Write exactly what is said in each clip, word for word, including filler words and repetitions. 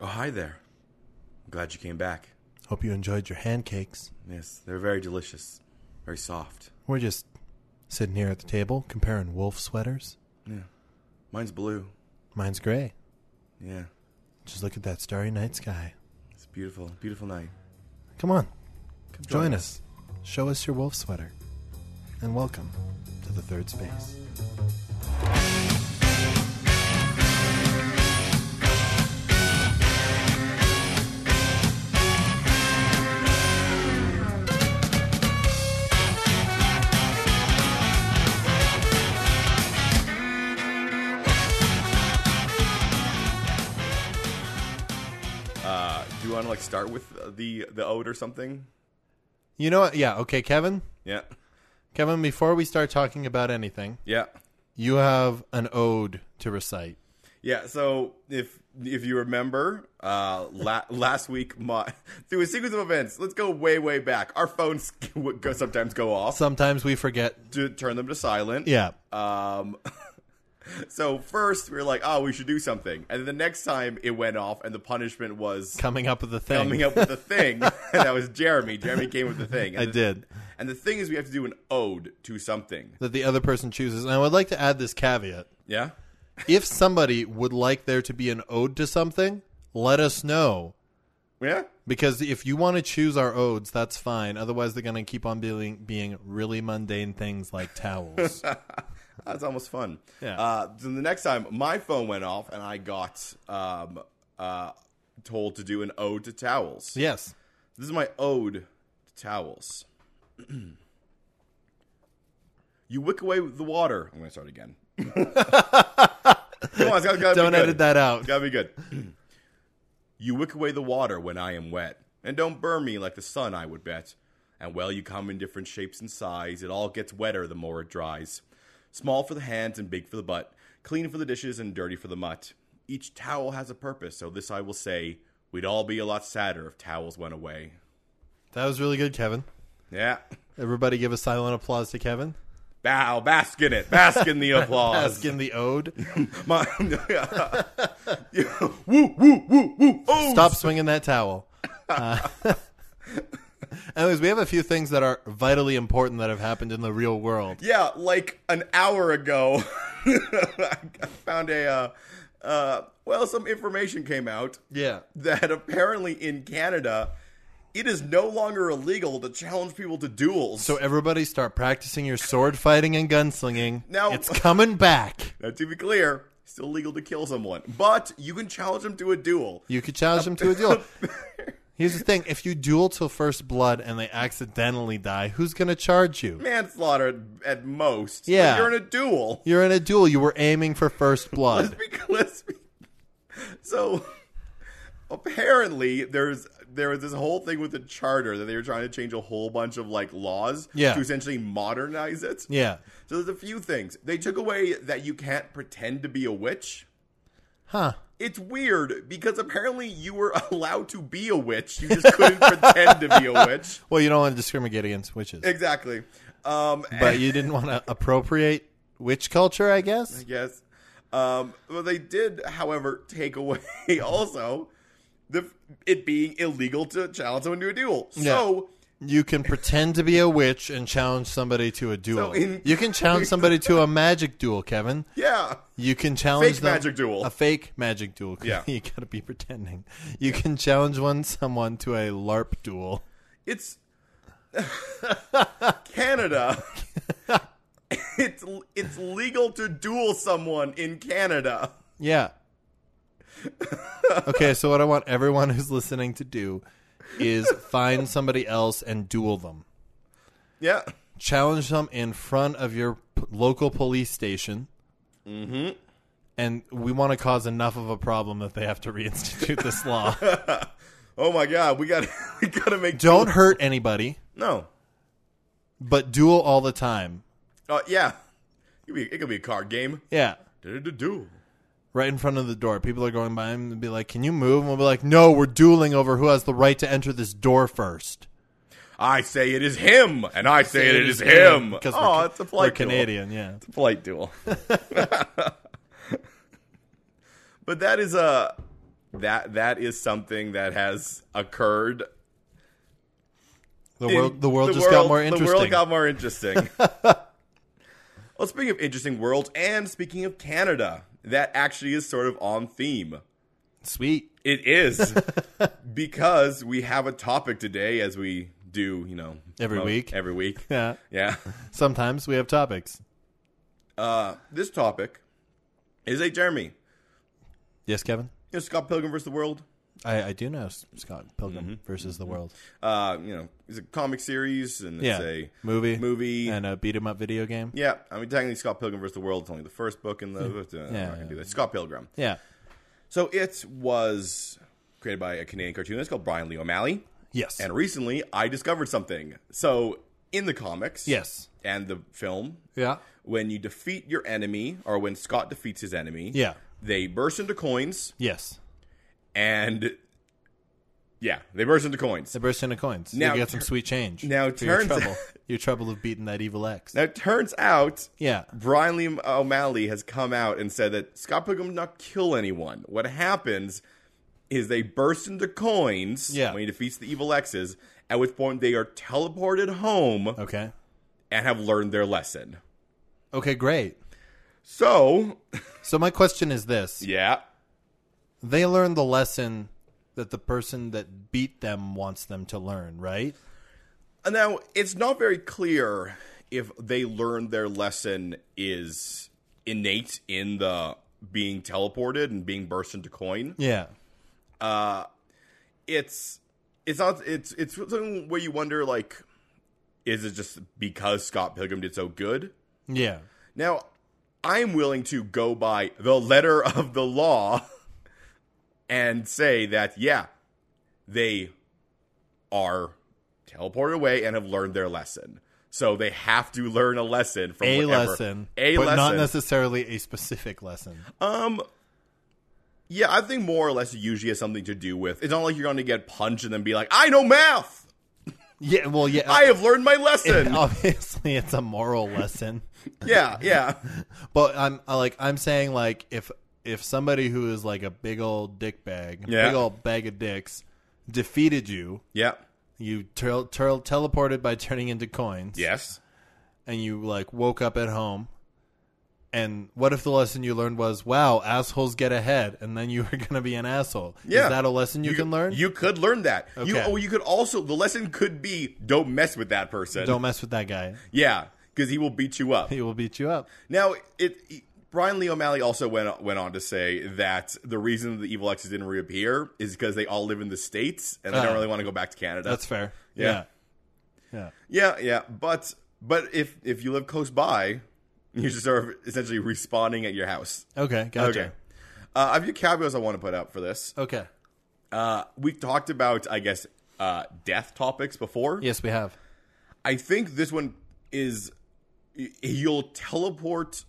Oh, hi there. I'm glad you came back. Hope you enjoyed your hand cakes. Yes, they're very delicious. Very soft. We're just sitting here at the table comparing wolf sweaters. Yeah. Mine's blue. Mine's gray. Yeah. Just look at that starry night sky. It's a beautiful, beautiful night. Come on. Come Join, join us. Show us your wolf sweater. And welcome to the third space. Uh, do you want to like start with uh, the the ode or something? You know what? Yeah, okay, Kevin. Yeah. Kevin, before we start talking about anything, Yeah. you have an ode to recite. Yeah, so if if you remember, uh, la- last week, my, through a sequence of events, let's go way, way back. Our phones go, sometimes go off Sometimes we forget. to turn them to silent. Yeah. Um, so first, we were like, oh, we should do something. And then the next time it went off, and the punishment was Coming up with a thing. coming up with the thing. And that was Jeremy. Jeremy came with the thing. And I the, did. And the thing is, we have to do an ode to something. That the other person chooses. And I would like to add this caveat. Yeah? If somebody would like there to be an ode to something, let us know. Yeah? Because if you want to choose our odes, that's fine. Otherwise, they're going to keep on being being really mundane things like towels. That's almost fun. Yeah. Uh, so the next time, my phone went off, and I got um, uh, told to do an ode to towels. Yes. This is my ode to towels. You wick away the water. I'm going to start again. Come on, it's gotta, gotta Don't be good. edit that out. It's gotta be good. You wick away the water when I am wet, and don't burn me like the sun, I would bet. And well, you come in different shapes and size. It all gets wetter the more it dries. Small for the hands and big for the butt. Clean for the dishes and dirty for the mutt. Each towel has a purpose, so this I will say. We'd all be a lot sadder if towels went away. That was really good, Kevin. Yeah. Everybody give a silent applause to Kevin. Bow, bask in it. Bask in the applause. Ask in the ode. My, woo, woo, woo, woo. Oh, Stop swinging that towel. Uh, anyways, we have a few things that are vitally important that have happened in the real world. Yeah, like an hour ago, I found a, uh, uh, well, some information came out Yeah. that apparently in Canada, it is no longer illegal to challenge people to duels. So everybody start practicing your sword fighting and gunslinging. Now- It's coming back. Now, to be clear, still legal to kill someone, but you can challenge them to a duel. You could challenge them to a duel. Here's the thing. If you duel till first blood and they accidentally die, who's going to charge you? Manslaughter at, at most. But Yeah. you're in a duel. You're in a duel. You were aiming for first blood. Let's be, let's be, so apparently there's there was this whole thing with the charter that they were trying to change a whole bunch of like laws Yeah. to essentially modernize it. Yeah. So there's a few things. They took away that you can't pretend to be a witch. Huh. It's weird because apparently you were allowed to be a witch. You just couldn't pretend to be a witch. Well, you don't want to discriminate against witches. Exactly. Um, But you didn't want to appropriate witch culture, I guess? Yes. Um, well, they did, however, take away also the it being illegal to challenge someone to a duel. So You can pretend to be a witch and challenge somebody to a duel. So in- you can challenge somebody to a magic duel, Kevin. yeah, You can challenge Fake them- magic duel. A fake magic duel. Yeah. You gotta be pretending. You can challenge one someone to a LARP duel. it's Canada. it's it's legal to duel someone in Canada. Yeah. Okay, so what I want everyone who's listening to do is find somebody else and duel them. Yeah. Challenge them in front of your p- local police station. Mm-hmm. And we want to cause enough of a problem that they have to reinstitute this law. Oh my God, we got we got to make Don't hurt anybody, no. but duel all the time. Uh, yeah, it could be, it could be a card game. Yeah. Do-do-do-do. Right in front of the door. People are going by and be like, can you move? And we'll be like, no, we're dueling over who has the right to enter this door first. I say it is him, and I say it is him. Because Oh, we're, it's a we're flight duel. Canadian, yeah. It's a flight duel. But that is a that that is something that has occurred. The in- world, the world the just world- got more interesting. The world got more interesting. Well, speaking of interesting worlds, and speaking of Canada, that actually is sort of on theme. Sweet. It is because we have a topic today, as we do, you know, Every mo- week. Every week, Yeah. yeah. Sometimes we have topics. Uh, this topic is a Jeremy. Yes, Kevin? You know, Scott Pilgrim versus the World. I, I do know Scott Pilgrim Mm-hmm. versus the World. Uh, you know, it's a comic series and it's Yeah. a Movie. movie. And a beat 'em up video game. Yeah, I mean, technically, Scott Pilgrim versus the World is only the first book in the. Uh, Yeah, I'm not gonna yeah. do that. Scott Pilgrim. Yeah. So it was created by a Canadian cartoonist called Brian Lee O'Malley. Yes. And recently, I discovered something. So in the comics, Yes. and the film, Yeah. when you defeat your enemy, or when Scott defeats his enemy, Yeah. they burst into coins, Yes. and yeah, they burst into coins. They burst into coins. Now you get some tur- sweet change. now for your turns- trouble. your trouble of beating that evil X. Now, it turns out Yeah. Brian Lee O'Malley has come out and said that Scott Pilgrim did not kill anyone. What happens is they burst into coins Yeah. when he defeats the evil X's, at which point they are teleported home Okay. and have learned their lesson. Okay, great. So, So my question is this. yeah. They learned the lesson that the person that beat them wants them to learn, right? Now, it's not very clear if they learned their lesson is innate in the being teleported and being burst into coin. Yeah. Uh, it's it's not it's it's something where you wonder, like, is it just because Scott Pilgrim did so good? Yeah. Now, I'm willing to go by the letter of the law and say that, yeah, they are teleported away and have learned their lesson. So they have to learn a lesson from A whatever. lesson. A but lesson. not necessarily a specific lesson. Um, yeah, I think more or less it usually has something to do with. It's not like you're going to get punched and then be like, I know math. Yeah, well, yeah. I have learned my lesson. Obviously, it's a moral lesson. Yeah, yeah. But I'm I like I'm saying like if if somebody who is like a big old dick bag, Yeah. big old bag of dicks, defeated you, Yeah. you tel- tel- teleported by turning into coins, Yes. and you like woke up at home. And what if the lesson you learned was, wow, assholes get ahead, and then you were going to be an asshole? Yeah. Is that a lesson you, can learn? You could learn that. You, Okay. oh, you could also, the lesson could be, don't mess with that person. Don't mess with that guy. Yeah, because he will beat you up. He will beat you up. Now, it, it Brian Lee O'Malley also went went on to say that the reason the evil X's didn't reappear is because they all live in the States and they Uh, don't really want to go back to Canada. That's fair. Yeah. Yeah. Yeah, yeah, but but if if you live close by, you just are essentially respawning at your house. Yeah. Okay. Gotcha. Okay. Uh, I have a few caveats I want to put out for this. Okay. Uh, we've talked about, I guess, uh, death topics before. Yes, we have. I think this one is you'll teleport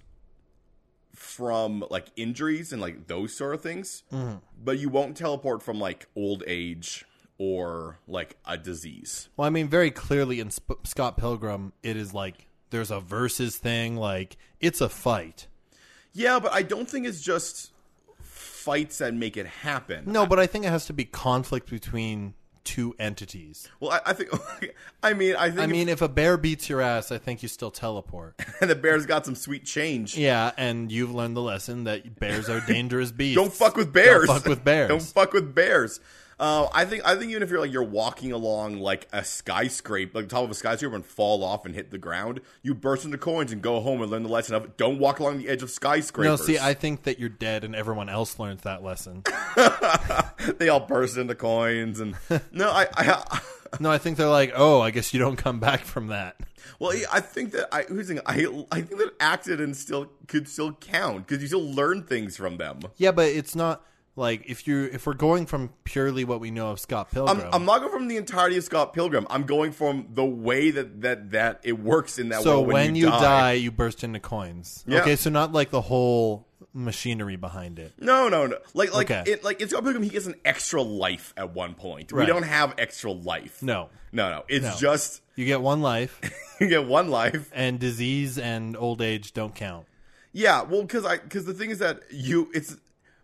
from like injuries and like those sort of things, Mm-hmm. but you won't teleport from like old age or like a disease. Well, I mean, very clearly in Sp- Scott Pilgrim, it is like there's a versus thing. Like it's a fight. Yeah, but I don't think it's just fights that make it happen. No, but I think it has to be conflict between two entities. Well, I, I think. I mean, I think. I mean, if a bear beats your ass, I think you still teleport. and the bear's got some sweet change. Yeah, and you've learned the lesson that bears are dangerous beasts. Don't fuck with bears. Don't fuck with bears. Don't fuck with bears. Uh, I think. I think even if you're like you're walking along like a skyscraper, like the top of a skyscraper, and fall off and hit the ground, you burst into coins and go home and learn the lesson of don't walk along the edge of skyscrapers. No, see, I think that you're dead, and everyone else learns that lesson. they all burst into coins and no, I. I No, I think they're like, oh, I guess you don't come back from that. Well, I think that I, who's thinking, I I think that accidents still could still count because you still learn things from them. Yeah, but it's not like if you if we're going from purely what we know of Scott Pilgrim. I'm, I'm not going from the entirety of Scott Pilgrim. I'm going from the way that that, that it works in that so world. When, when you, you die. die, you burst into coins. Yeah. Okay, so not like the whole machinery behind it. No, no, no. Like, like, Okay. it, like in Scott Pilgrim, he gets an extra life at one point. We Right. don't have extra life. No, no, no. It's No. just you get one life, you get one life. and disease and old age don't count. Yeah, well, because I because the thing is that you it's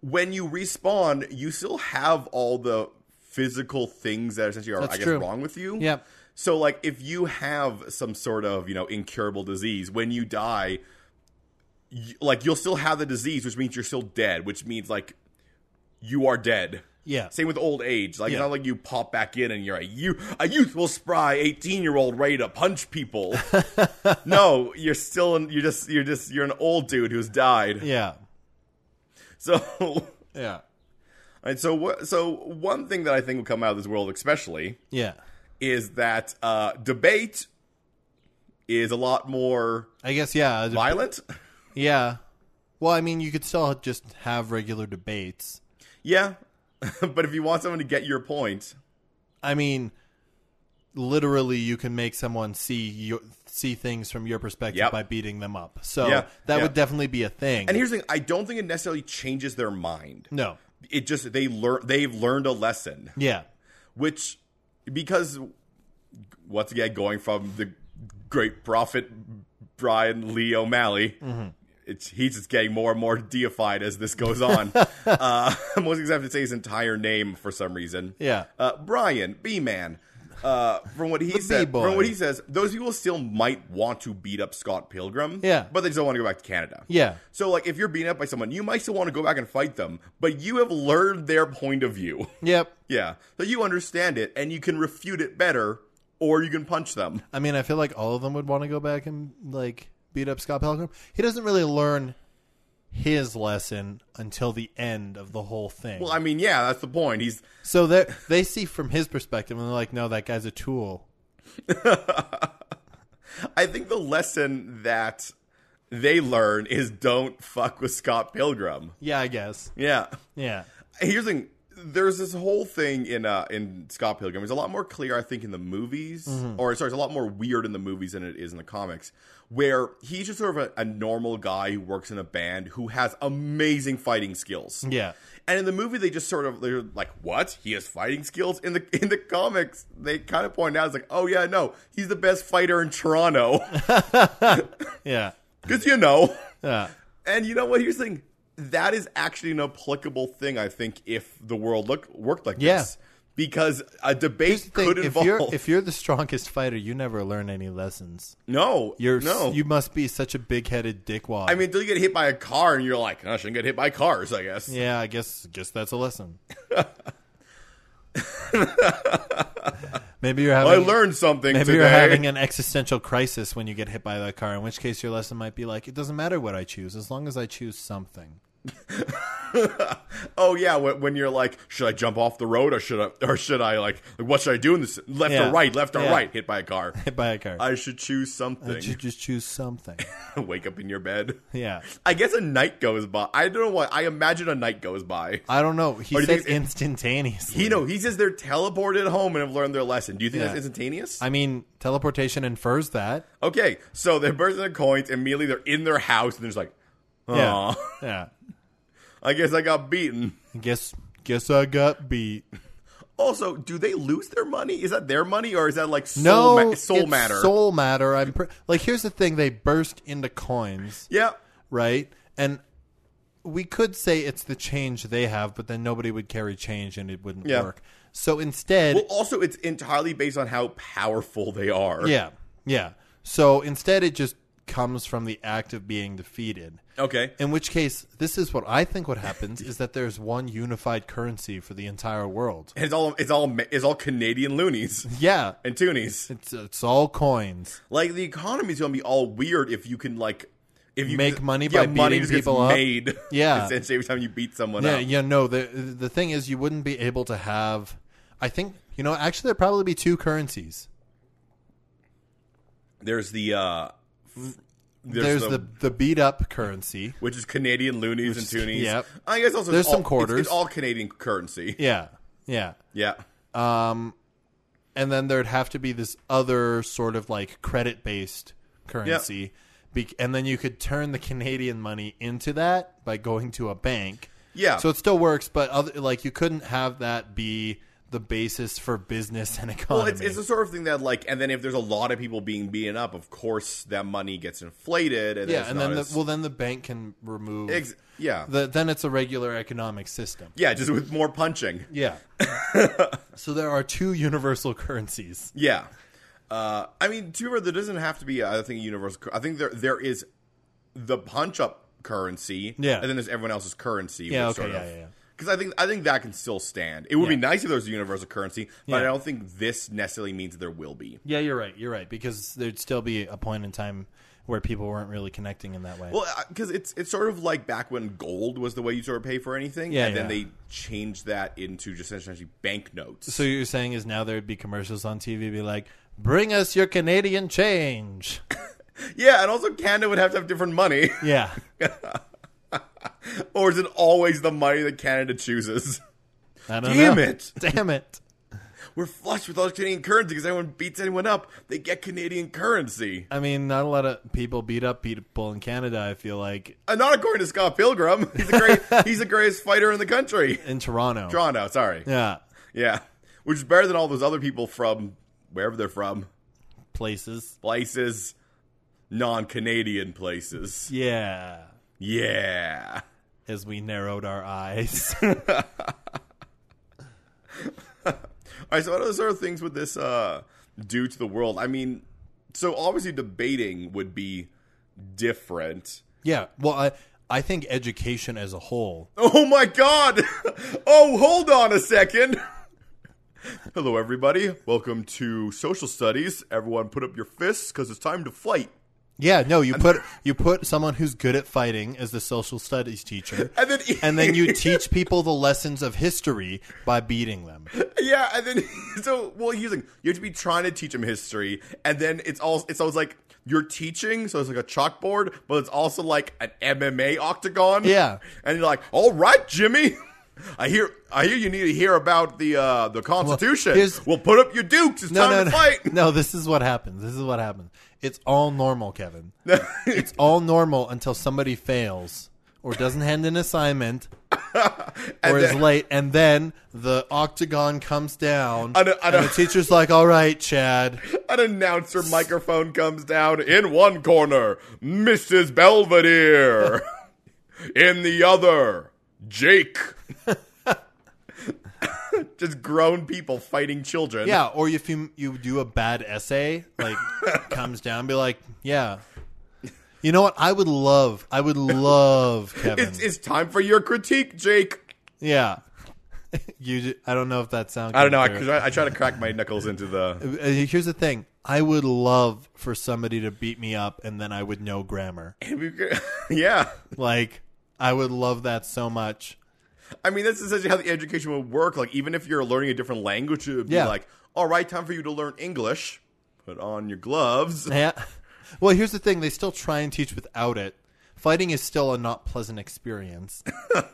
when you respawn, you still have all the physical things that essentially are, That's I guess, true. wrong with you. Yep. So, like, if you have some sort of, you know, incurable disease, when you die, you, like, you'll still have the disease, which means you're still dead, which means, like, you are dead. Yeah. Same with old age. Like, Yeah. it's not like you pop back in and you're a, you, a youthful, spry eighteen-year-old ready to punch people. No, you're still, in, you're just, you're just, you're an old dude who's died. Yeah. So, Yeah. and so, what, so one thing that I think will come out of this world, especially, Yeah. is that uh, debate is a lot more I guess, yeah. the- violent. Yeah. Well, I mean, you could still just have regular debates. Yeah, but if you want someone to get your point, I mean, literally, you can make someone see your, see things from your perspective Yep. by beating them up. So Yeah, that yeah. would definitely be a thing. and here's the thing: I don't think it necessarily changes their mind. no. It just they learn they've learned a lesson, Yeah. which because once again going from the great prophet Brian Lee O'Malley. Mm-hmm. It's, he's just getting more and more deified as this goes on. uh, most of have to say his entire name for some reason. Yeah. Uh, Brian, B-Man. Uh, from what he The said, B-boy. from what he says, those people still might want to beat up Scott Pilgrim. Yeah. But they just don't want to go back to Canada. Yeah. So, like, if you're beaten up by someone, you might still want to go back and fight them, but you have learned their point of view. Yep. Yeah. So you understand it, and you can refute it better, or you can punch them. I mean, I feel like all of them would want to go back and, like, beat up Scott Pilgrim. He doesn't really learn his lesson until the end of the whole thing. Well, I mean, yeah, that's the point. He's so they they see from his perspective, and they're like, no, that guy's a tool. I think the lesson that they learn is don't fuck with Scott Pilgrim. Yeah, I guess. Yeah. Yeah. Here's the thing. There's this whole thing in uh, in Scott Pilgrim. It's a lot more clear, I think, in the movies. Mm-hmm. Or, sorry, it's a lot more weird in the movies than it is in the comics. Where he's just sort of a, a normal guy who works in a band who has amazing fighting skills. Yeah. And in the movie, they just sort of, they're like, what? He has fighting skills? In the in the comics, they kind of point out, it's like, oh, yeah, no, he's the best fighter in Toronto. Yeah. Because, you know. Yeah. And you know what? Here's the thing. That is actually an applicable thing, I think, if the world look, worked like Yeah. this. Because a Here's debate the thing, could if involve... you're if you're the strongest fighter, you never learn any lessons. no. You're no. you must be such a big-headed dickwad. I mean, until you get hit by a car and you're like, oh, I shouldn't get hit by cars, I guess. yeah, I guess guess that's a lesson. Maybe you're I having learned something maybe today. you're having an existential crisis when you get hit by that car. In which case, your lesson might be like, it doesn't matter what I choose as long as I choose something. Oh yeah, when, when you're like, should I jump off the road or should I, or should I like, what should I do in this? Left Yeah. or right? Left or Yeah. right? Hit by a car. Hit by a car. I should choose something. I should just choose something. Wake up in your bed. Yeah. I guess a night goes by. I don't know what. I imagine a night goes by. I don't know. He Or do you said think it's- instantaneously. He know he says they're teleported home and have learned their lesson. Do you think Yeah. that's instantaneous? I mean, teleportation infers that. Okay, so they're bursting their coins. Immediately, they're in their house and they're just like, Yeah. "Aw, Yeah. I guess I got beaten." Guess guess I got beat. Also, do they lose their money? Is that their money or is that like soul, No, ma- soul it's matter? Soul matter. I'm pre- like, here's the thing: they burst into coins, Yeah. right? And we could say it's the change they have, but then nobody would carry change and it wouldn't Yeah. work. So instead, Well, also, it's entirely based on how powerful they are. yeah, yeah. So instead, it just comes from the act of being defeated. Okay. In which case, this is what I think what happens is that there's one unified currency for the entire world. And it's all it's all it's all Canadian loonies Yeah, and toonies. it's it's all coins. Like the economy's gonna be all weird if you can like if you Make money yeah, by money beating just gets people up. made. Yeah. essentially every time you beat someone Yeah, up. yeah, no. The the thing is, you wouldn't be able to have. I think you know. Actually, there'd probably be two currencies. There's the uh, f- There's, the, the beat up currency. which is Canadian loonies and toonies. yep. I guess also There's it's all, some quarters. It's, it's all Canadian currency. Yeah, yeah. Yeah. Um, and then there'd have to be this other sort of like credit based currency, Be- and then you could turn the Canadian money into that by going to a bank. Yeah. So it still works, but other, like you couldn't have that be the basis for business and economy. Well, it's, it's the sort of thing that, like, and then if there's a lot of people being beaten up, of course that money gets inflated. And yeah, and then the, as, well, then the bank can remove. Ex- yeah, the, then it's a regular economic system. Yeah, just with more punching. Yeah. So there are two universal currencies. Yeah, uh, I mean, two. There doesn't have to be, I think, a universal. I think there there is the punch up currency. Yeah, and then there's everyone else's currency. Yeah, which okay, sort yeah, of, yeah. Because I think I think that can still stand. It would Yeah. be nice if there was a universal currency, but Yeah. I don't think this necessarily means that there will be. Yeah, you're right. You're right because there'd still be a point in time where people weren't really connecting in that way. Well, because it's it's sort of like back when gold was the way you sort of pay for anything, Yeah, and then yeah. they changed that into just essentially banknotes. So you're saying is now there'd be commercials on T V be like, "Bring us your Canadian change." Yeah, and also Canada would have to have different money. Yeah. Or is it always the money that Canada chooses? I don't Damn know. it. Damn it. We're flush with all Canadian currency because anyone beats anyone up, they get Canadian currency. I mean, not a lot of people beat up people in Canada, I feel like. Uh, not according to Scott Pilgrim. He's the great. He's the greatest fighter in the country. In Toronto. Toronto, sorry. Yeah. Yeah, which is better than all those other people from wherever they're from. Places. Places, non-Canadian places. Yeah. Yeah. As we narrowed our eyes. All right, so what other sort of things would this uh, do to the world? I mean, so obviously debating would be different. Yeah. Well, I, I think education as a whole. Oh my God! Oh, hold on a second. Hello, everybody. Welcome to Social Studies. Everyone put up your fists because it's time to fight. Yeah, no, you put you put someone who's good at fighting as the social studies teacher, And then, and then you teach people the lessons of history by beating them. Yeah, and then so well, he's like, you have to be trying to teach him history, and then it's all it's always like you're teaching, so it's like a chalkboard, but it's also like an M M A octagon. Yeah, and you're like, all right, Jimmy. I hear, I hear you need to hear about the uh, the Constitution. Well, we'll put up your dukes. It's no, time no, to no. fight. No, this is what happens. This is what happens. It's all normal, Kevin. It's all normal until somebody fails or doesn't hand an assignment or is then- late, and then the octagon comes down, I know- I know. and the teacher's like, "All right, Chad." An announcer microphone comes down in one corner, Missus Belvedere. In the other, Jake. Just grown people fighting children. Yeah, or if you you do a bad essay, like comes down, be like, yeah. You know what? I would love, I would love Kevin. It's, it's time for your critique, Jake. Yeah. You, ju- I don't know if that sounds. I don't know, because I, I try to crack my knuckles into the... Uh, Here's the thing. I would love for somebody to beat me up, and then I would know grammar. Yeah. Like, I would love that so much. I mean, that's essentially how the education would work. Like, even if you're learning a different language, it would be Yeah. like, all right, time for you to learn English. Put on your gloves. Yeah. Well, here's the thing. They still try and teach without it. Fighting is still a not pleasant experience.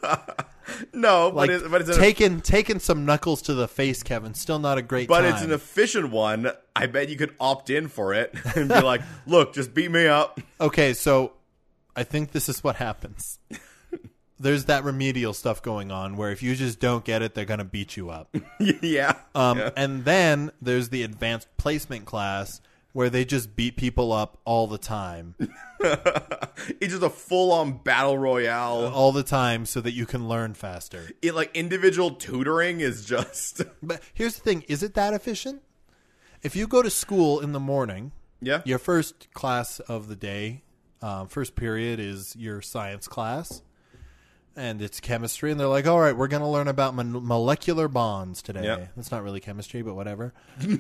No, Like, but, it, but it's an, taking taking some knuckles to the face, Kevin. Still not a great but time. it's an efficient one. I bet you could opt in for it and be like, look, just beat me up. Okay, so I think this is what happens. There's that remedial stuff going on where if you just don't get it, they're going to beat you up. Yeah. Um, yeah. And then there's the advanced placement class where they just beat people up all the time. It's just a full-on battle royale. all the time so that you can learn faster. It, like, individual tutoring is just... But here's the thing. Is it that efficient? If you go to school in the morning, Yeah. your first class of the day, um, first period is your science class. And it's chemistry. And they're like, all right, we're going to learn about mon- molecular bonds today. Yep. That's not really chemistry, but whatever.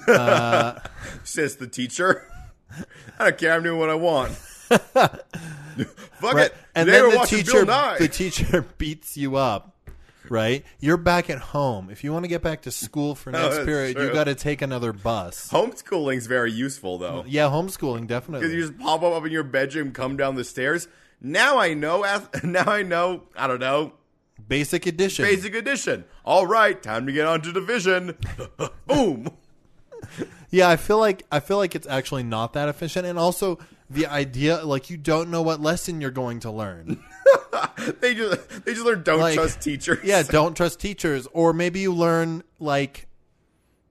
Says the teacher. I don't care. I'm doing what I want. Fuck Right. it. And Today then we're the watching teacher, Bill Nye. the teacher beats you up, right? You're back at home. If you want to get back to school for next that's period, true. you got to take another bus. Homeschooling's very useful, though. Yeah, homeschooling definitely. Because you just pop up in your bedroom, come down the stairs. Now I know. ath- Now I know. I don't know. Basic edition. Basic edition. All right, time to get on to division. Boom. Yeah, I feel like I feel like it's actually not that efficient, and also the idea, like, you don't know what lesson you're going to learn. they just they just learn don't Like, trust teachers. Yeah, don't trust teachers, or maybe you learn like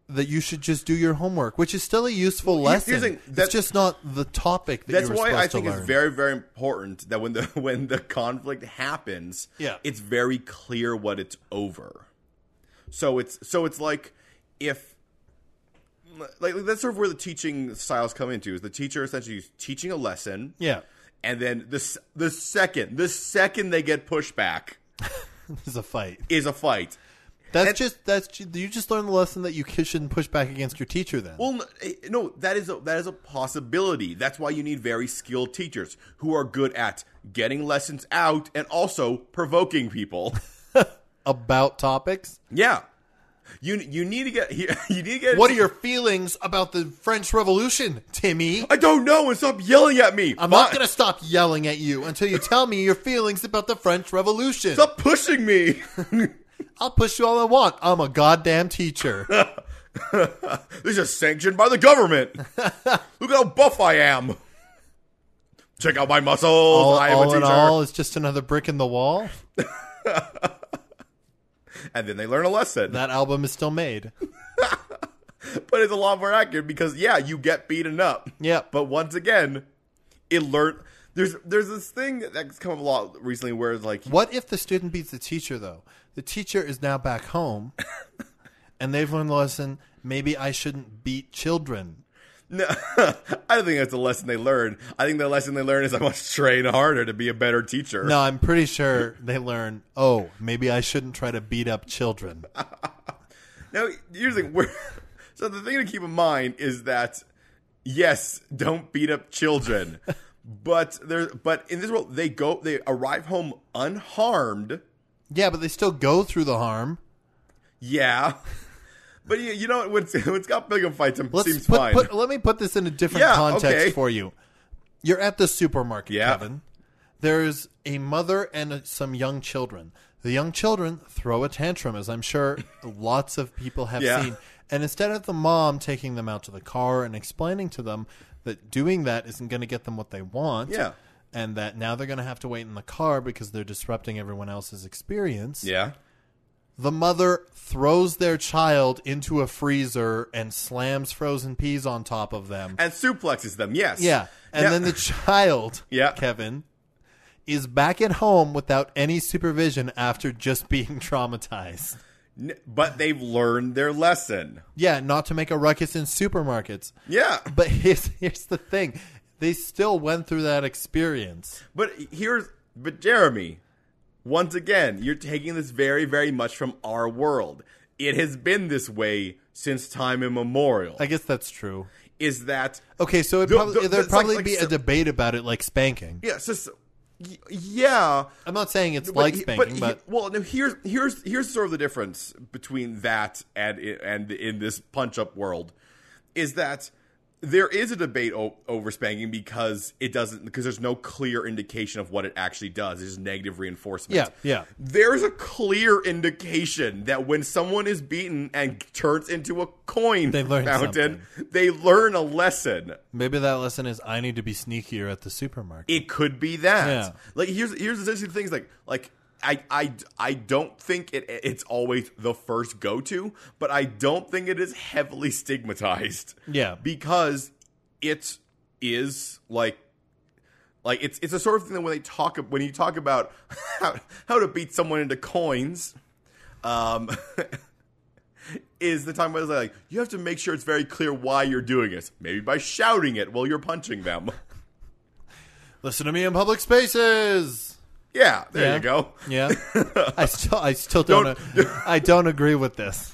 that you should just do your homework, which is still a useful Well, lesson. here's the thing, It's that's- just not the topic that That's you were why supposed I think to it's learn. very, very important that when the when the conflict happens, Yeah. it's very clear what it's over. So it's so it's like if like that's sort of where the teaching styles come into is the teacher essentially is teaching a lesson, Yeah. and then the s- the second the second they get pushback There's a fight. is a fight. That's And- just that's you just learned the lesson that you ki- shouldn't push back against your teacher. Then, Well, no, eh, no, that is a, that is a possibility. That's why you need very skilled teachers who are good at getting lessons out and also provoking people. about topics. Yeah, you you need to get you need to get. What are your feelings about the French Revolution, Timmy? I don't know, and stop yelling at me. I'm not going to stop yelling at you until you tell me your feelings about the French Revolution. Stop pushing me. I'll push you all I want. I'm a goddamn teacher. This is sanctioned by the government. Look at how buff I am. Check out my muscles. all I am all a in teacher. all, it's just another brick in the wall. And then they learn a lesson. That album is still made. But it's a lot more accurate because yeah, you get beaten up. Yep. But once again, it learned. There's there's this thing that's come up a lot recently where it's like What if the student beats the teacher, though? The teacher is now back home, and they've learned the lesson, maybe I shouldn't beat children. no, I don't think that's the lesson they learned. I think the lesson they learned is I must train harder to be a better teacher. No, I'm pretty sure they learn, oh, maybe I shouldn't try to beat up children. Now here's the thing. We're, so the thing to keep in mind is that yes, don't beat up children, but there but in this world they go they arrive home unharmed. Yeah, but they still go through the harm. Yeah. But you, you know when it's, when it's got big of fights, it Let's seems put, fine. put, let me put this in a different Yeah, context okay. for you. You're at the supermarket, Yeah. Kevin. There's a mother and some young children. The young children throw a tantrum, as I'm sure lots of people have Yeah. seen. And instead of the mom taking them out to the car and explaining to them that doing that isn't going to get them what they want, Yeah. and that now they're going to have to wait in the car because they're disrupting everyone else's experience, Yeah. the mother throws their child into a freezer and slams frozen peas on top of them. And suplexes them, yes. Yeah. And Now- then the child, Yeah. Kevin, is back at home without any supervision after just being traumatized. N- But they've learned their lesson. Yeah, not to make a ruckus in supermarkets. Yeah. But here's, here's the thing. They still went through that experience. But here's, but Jeremy, once again, you're taking this very, very much from our world. It has been this way since time immemorial. I guess that's true. Is that, Okay, so it'd The- probably, the- there'd it's like- probably like be so- a debate about it like spanking. yeah, so, so- y- yeah. I'm not saying it's But like he- spanking, he- but, well, no, here's here's here's sort of the difference between that and and in this punch up world, is that there is a debate o- over spanking because it doesn't because there's no clear indication of what it actually does. It's just negative reinforcement. yeah, yeah. There's a clear indication that when someone is beaten and turns into a coin They learn fountain, they learn a lesson. Maybe that lesson is I need to be sneakier at the supermarket. It could be that. Yeah. Like here's here's the things like like I I I don't think it it's always the first go to, but I don't think it is heavily stigmatized. Yeah. Because it is like like it's it's a sort of thing that when they talk when you talk about how how to beat someone into coins, um is the time where it's like you have to make sure it's very clear why you're doing it. Maybe by shouting it while you're punching them. Listen to me in public spaces. Yeah, there Yeah. you go. Yeah, I still, I still don't, Don't- I don't agree with this.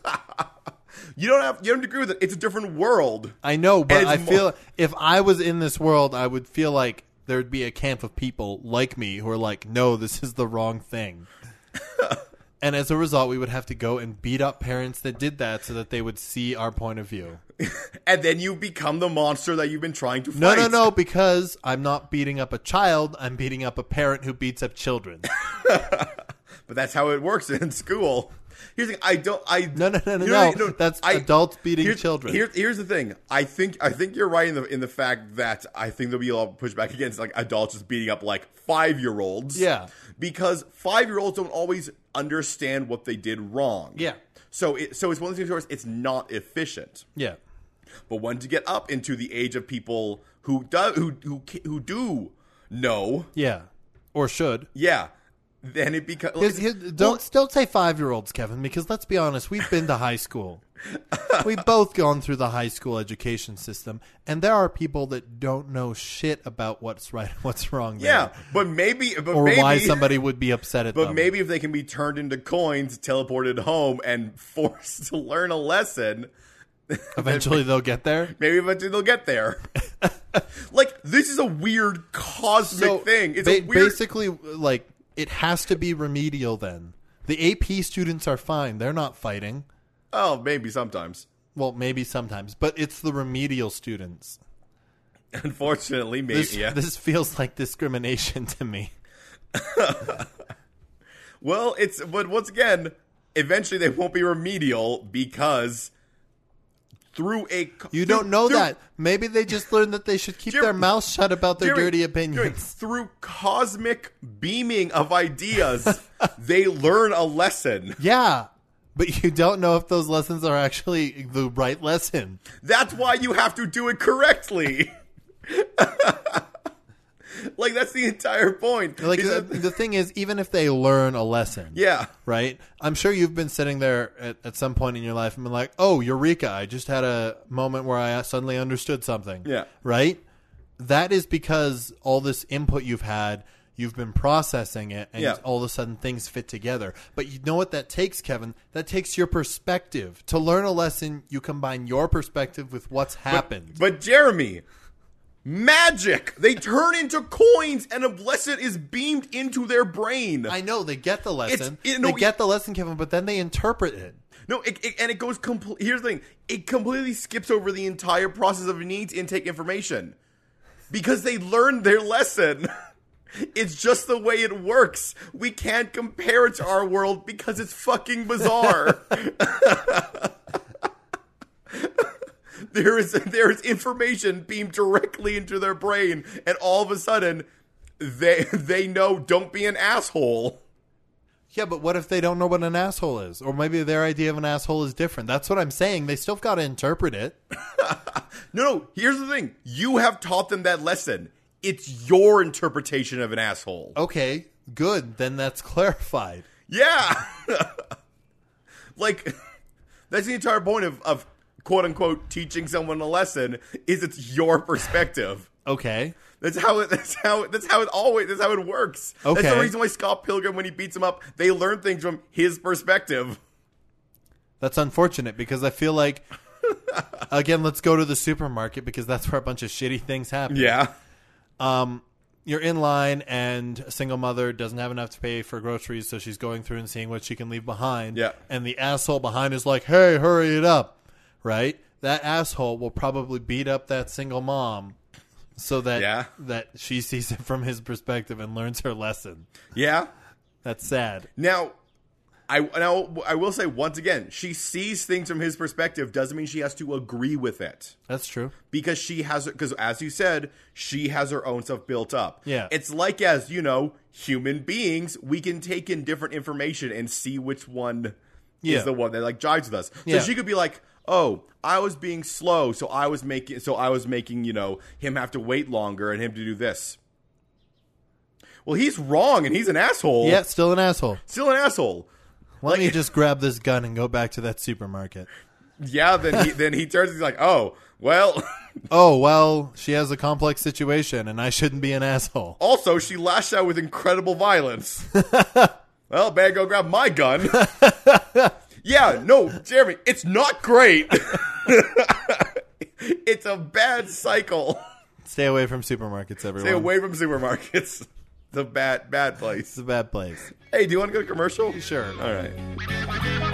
You don't have you don't agree with it. It's a different world. I know, but And I it's feel more- if I was in this world, I would feel like there'd be a camp of people like me who are like, no, this is the wrong thing. And as a result, we would have to go and beat up parents that did that so that they would see our point of view. And then you become the monster that you've been trying to fight. No, no, no, because I'm not beating up a child. I'm beating up a parent who beats up children. But that's how it works in school. Here's the thing, I don't I No, no, no, no, you know, no. you know, That's I- adults beating here's, children. Here, here's the thing. I think I think you're right in the in the fact that I think there'll be a lot of pushback against like adults just beating up like five year olds. Yeah. Because five year olds don't always understand what they did wrong. Yeah. So it, so it's one of those things where it's not efficient. Yeah. But once you get up into the age of people who do who who who do know, Yeah. Or should. yeah, then it becomes Here's- here's- don't don't say five year olds, Kevin, because let's be honest, we've been to high school. We've both gone through the high school education system, and there are people that don't know shit about what's right and what's wrong there. yeah. But maybe, but Or maybe, why somebody would be upset at But them. maybe if they can be turned into coins, teleported home, and forced to learn a lesson, Eventually they'll get there. maybe eventually they'll get there. Like, this is a weird cosmic So, thing. It's ba- a weird. basically, like, it has to be remedial then. The A P students are fine. They're not fighting. Oh, maybe sometimes. Well, maybe sometimes, but it's the remedial students. Unfortunately, maybe. This, yeah. this feels like discrimination to me. Well, it's but once again, eventually they won't be remedial because through a You through- don't know through- that. Maybe they just learned that they should keep Jeremy- their mouths shut about their Jeremy, dirty Jeremy, opinions. through cosmic beaming of ideas, they learn a lesson. Yeah, but you don't know if those lessons are actually the right lesson. That's why you have to do it correctly. Like, that's the entire point. Like Is the, that- the thing is, even if they learn a lesson, yeah. right? I'm sure you've been sitting there at, at some point in your life and been like, "Oh, eureka! I just had a moment where I suddenly understood something." Yeah. Right. That is because all this input you've had, you've been processing it, and Yeah. all of a sudden things fit together. But you know what that takes, Kevin? That takes your perspective. To learn a lesson, you combine your perspective with what's happened. But Jeremy, magic! They turn into coins, and a lesson is beamed into their brain. I know they get the lesson. it- no, they get the lesson, Kevin, but then they interpret it. No, it, it, and it goes complete. Here's the thing: it completely skips over the entire process of needs intake information because they learned their lesson. It's just the way it works. We can't compare it to our world because it's fucking bizarre. There is there is information beamed directly into their brain, and all of a sudden, they they know don't be an asshole. Yeah, but what if they don't know what an asshole is? Or maybe their idea of an asshole is different. That's what I'm saying. They still got to interpret it. No, no. Here's the thing: you have taught them that lesson. It's your interpretation of an asshole. Okay, good. Then that's clarified. Yeah. Like, that's the entire point of, of quote unquote teaching someone a lesson is it's your perspective. Okay. That's how it. That's how. It, that's how it always. That's how it works. That's the Okay. reason why Scott Pilgrim, when he beats him up, they learn things from his perspective. That's unfortunate because I feel like, again, let's go to the supermarket because that's where a bunch of shitty things happen. Yeah. Um, you're in line and a single mother doesn't have enough to pay for groceries, so she's going through and seeing what she can leave behind. Yeah. And the asshole behind is like, "Hey, hurry it up!" Right? That asshole will probably beat up that single mom, so that Yeah. that she sees it from his perspective and learns her lesson. Yeah. That's sad. Now, I now I will say once again, she sees things from his perspective doesn't mean she has to agree with it. That's true. Because she has, because as you said, she has her own stuff built up. Yeah. It's like, as you know, human beings, we can take in different information and see which one Yeah. is the one that like jives with us. So Yeah. she could be like, "Oh, I was being slow, so I was making, so I was making, you know, him have to wait longer and him to do this." Well, he's wrong and he's an asshole. Yeah, still an asshole. Still an asshole. Why don't you just grab this gun and go back to that supermarket? Yeah. Then he then he turns. He's like, "Oh, well." Oh, well, she has a complex situation, and I shouldn't be an asshole. Also, she lashed out with incredible violence. Well, better go grab my gun. Yeah, no, Jeremy, it's not great. It's a bad cycle. Stay away from supermarkets, everyone. Stay away from supermarkets. It's a bad, bad place. It's a bad place. Hey, do you want to go to commercial? Sure. All right.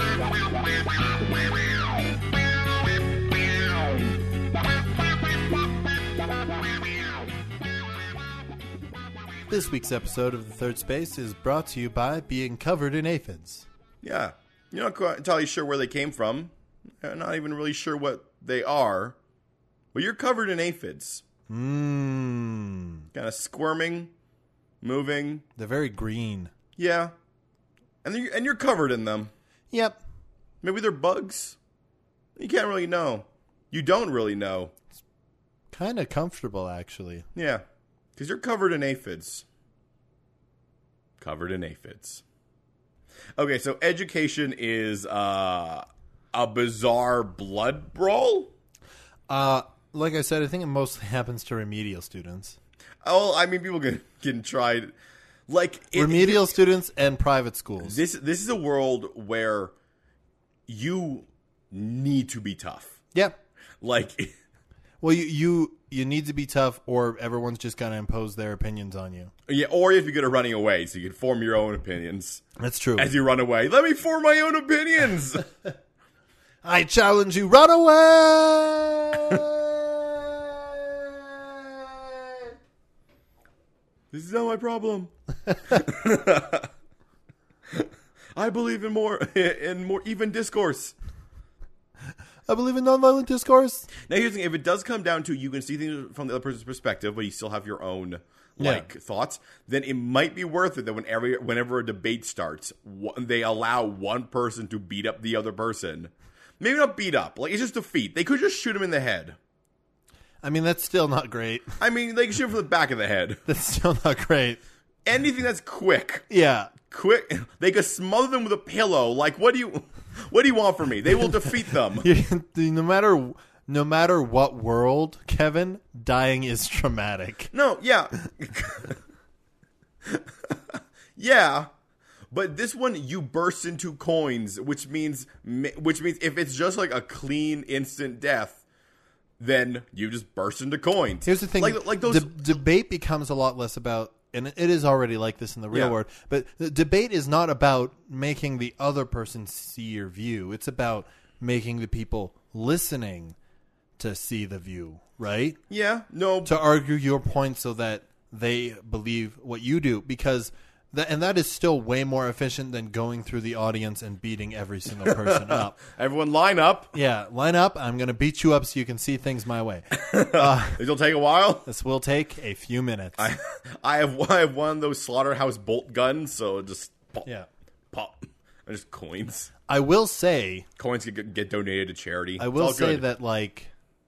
This week's episode of The Third Space is brought to you by being covered in aphids. Yeah. You're not quite entirely sure where they came from. You're not even really sure what they are. But you're covered in aphids. Mmm. Kind of squirming, moving. They're very green. Yeah. And, you and you're covered in them. Yep. Maybe they're bugs. You can't really know. You don't really know. Kind of comfortable, actually. Yeah, because you're covered in aphids. Covered in aphids. Okay, so education is uh, a bizarre blood brawl? Uh, like I said, I think it mostly happens to remedial students. Oh, I mean, people can, can try... Like it, remedial it, students and private schools. This This is a world where you need to be tough. Yep. Like... Well, you, you you need to be tough, or everyone's just going to impose their opinions on you. Yeah, or if you're good at running away, so you can form your own opinions. That's true. As you run away. Let me form my own opinions! I challenge you, run away! This is not my problem. I believe in more in more even discourse. I believe in nonviolent discourse. Now, here's the thing. If it does come down to you can see things from the other person's perspective, but you still have your own like yeah. thoughts, then it might be worth it that whenever, whenever a debate starts, they allow one person to beat up the other person. Maybe not beat up. Like, it's just defeat. They could just shoot him in the head. I mean, that's still not great. I mean, they can shoot him from the back of the head. That's still not great. Anything that's quick. Yeah. Quick. They could smother them with a pillow. Like, what do you... What do you want from me? They will defeat them. no matter no matter what world, Kevin, dying is traumatic. No, yeah. Yeah. But this one, you burst into coins, which means which means if it's just like a clean, instant death, then you just burst into coins. Here's the thing. Like, like those... De- debate becomes a lot less about... And it is already like this in the real yeah. world. But the debate is not about making the other person see your view. It's about making the people listening to see the view, right? Yeah, no. To argue your point so that they believe what you do. Because, that, and that is still way more efficient than going through the audience and beating every single person up. Everyone line up. Yeah, line up. I'm going to beat you up so you can see things my way. Uh, this will take a while. This will take a few minutes. I, I have I have one of those slaughterhouse bolt guns, so just pop, yeah, pop, and just coins. I will say coins get, get donated to charity. I will it's all say good. that like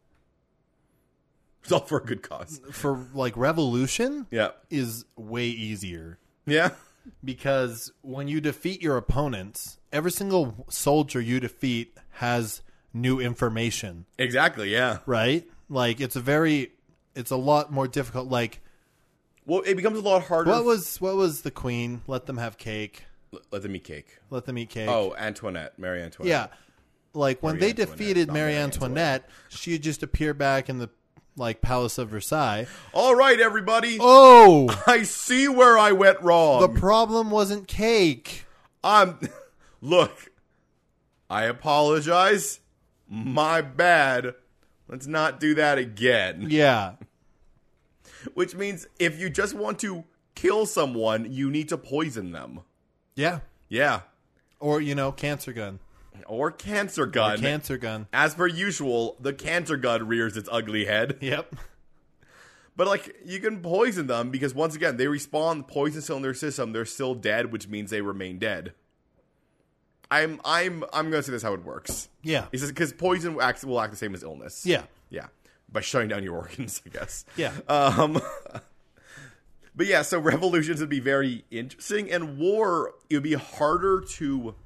it's all for a good cause. For like revolution, yeah, is way easier. Yeah, because when you defeat your opponents, every single soldier you defeat has new information. Exactly. Yeah. Right. Like it's a very, it's a lot more difficult. Like, well, it becomes a lot harder. What was what was the queen? Let them have cake. Let them eat cake. Let them eat cake. Oh, Antoinette, Marie Antoinette. Yeah, like when Marie they Antoinette, defeated not Marie Marie Antoinette, Antoinette, she'd just appear back in the like Palace of Versailles. All right, everybody. Oh, I see where I went wrong. The problem wasn't cake. I'm. Look, I apologize. My bad. Let's not do that again. Yeah. Which means if you just want to kill someone, you need to poison them. Yeah. Yeah. Or, you know, cancer gun. Or cancer gun. Or cancer gun. As per usual, the cancer gun rears its ugly head. Yep. But, like, you can poison them because, once again, they respawn, the poison's still in their system, they're still dead, which means they remain dead. I'm I'm I'm going to say that's how it works. Yeah. Because poison acts, will act the same as illness. Yeah. Yeah. By shutting down your organs, I guess. Yeah. Um, but yeah, so revolutions would be very interesting, and war, it would be harder to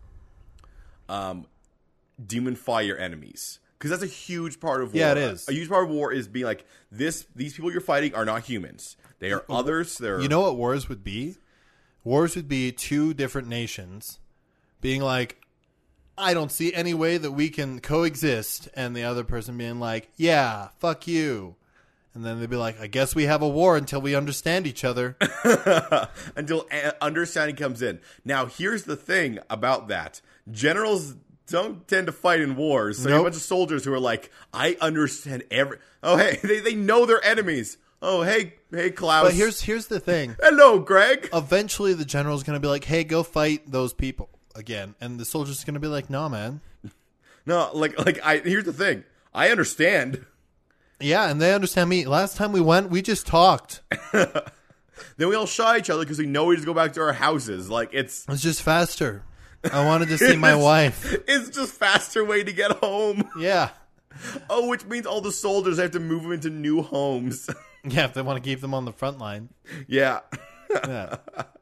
um, demonify your enemies. Because that's a huge part of war. Yeah, it is. A huge part of war is being like, this. These people you're fighting are not humans. They are others. They're You know what wars would be? Wars would be two different nations being like, I don't see any way that we can coexist. And the other person being like, yeah, fuck you. And then they'd be like, I guess we have a war until we understand each other. Until a- understanding comes in. Now, here's the thing about that. Generals don't tend to fight in wars. So Nope. you have a bunch of soldiers who are like, I understand every... Oh, hey, they, they know their enemies. Oh, hey, hey, Klaus. But here's here's the thing. Hello, Greg. Eventually, the general's going to be like, hey, go fight those people again. And the soldier's going to be like, no, man. No, like, like I. Here's the thing. I understand. Yeah, and they understand me. Last time we went, we just talked. Then we all shot each other because we know we just go back to our houses. Like, it's... It's just faster. I wanted to see my It's- wife. It's just faster way to get home. Yeah. Oh, which means all the soldiers have to move them into new homes. Yeah, if they want to keep them on the front line. Yeah. Yeah.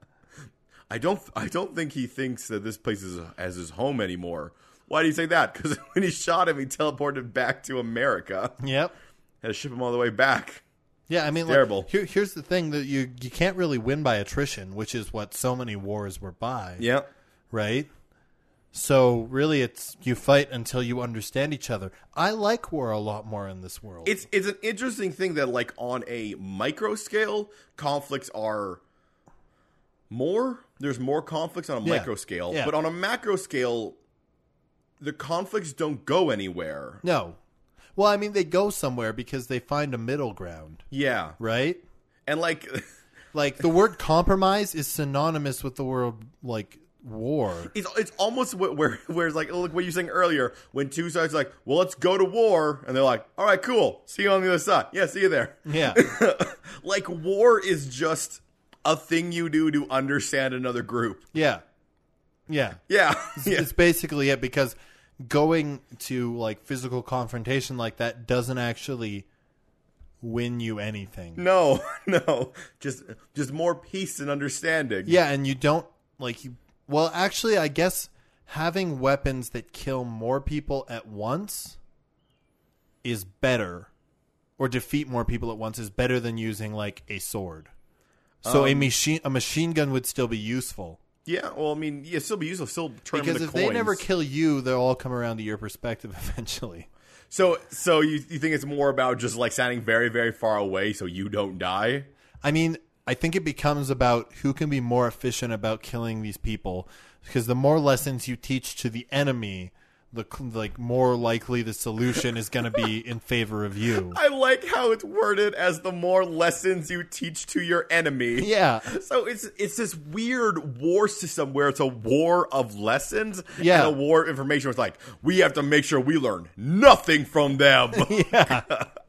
I don't I don't think he thinks that this place is as his home anymore. Why do you say that? Because when he shot him, he teleported back to America. Yep. Had to ship him all the way back. Yeah, I mean, like, terrible. here, here's the thing that you you can't really win by attrition, which is what so many wars were by. Yeah. Right? So really, it's you fight until you understand each other. I like war a lot more in this world. It's it's an interesting thing that, like, on a micro scale, conflicts are more. There's more conflicts on a Yeah. micro scale, Yeah. but on a macro scale, the conflicts don't go anywhere. No. Well, I mean, they go somewhere because they find a middle ground, Yeah, right? and like, Like, the word compromise is synonymous with the word, like, war. it's it's almost wh- where where it's like, look what you were saying earlier, when two sides are like, well, let's go to war, and they're like, all right, cool, see you on the other side. Yeah, see you there. Yeah. Like, war is just a thing you do to understand another group. Yeah. Yeah. Yeah, yeah. It's basically it, because going to, like, physical confrontation like that doesn't actually win you anything. No, no, just just more peace and understanding. Yeah, and you don't, like, you. Well, actually, I guess having weapons that kill more people at once is better, or defeat more people at once is better than using, like, a sword. So a Um, machine a machine gun would still be useful. Yeah, well, I mean, yeah, still be useful, still turn them Because into if coins. they never kill you, they'll all come around to your perspective eventually. So, so you you think it's more about just like standing very, very far away so you don't die? I mean, I think it becomes about who can be more efficient about killing these people. Because the more lessons you teach to the enemy, the like more likely the solution is going to be in favor of you. I like how it's worded as the more lessons you teach to your enemy. Yeah. So it's it's this weird war system where it's a war of lessons Yeah. and a war of information. Where it's like, we have to make sure we learn nothing from them. Yeah.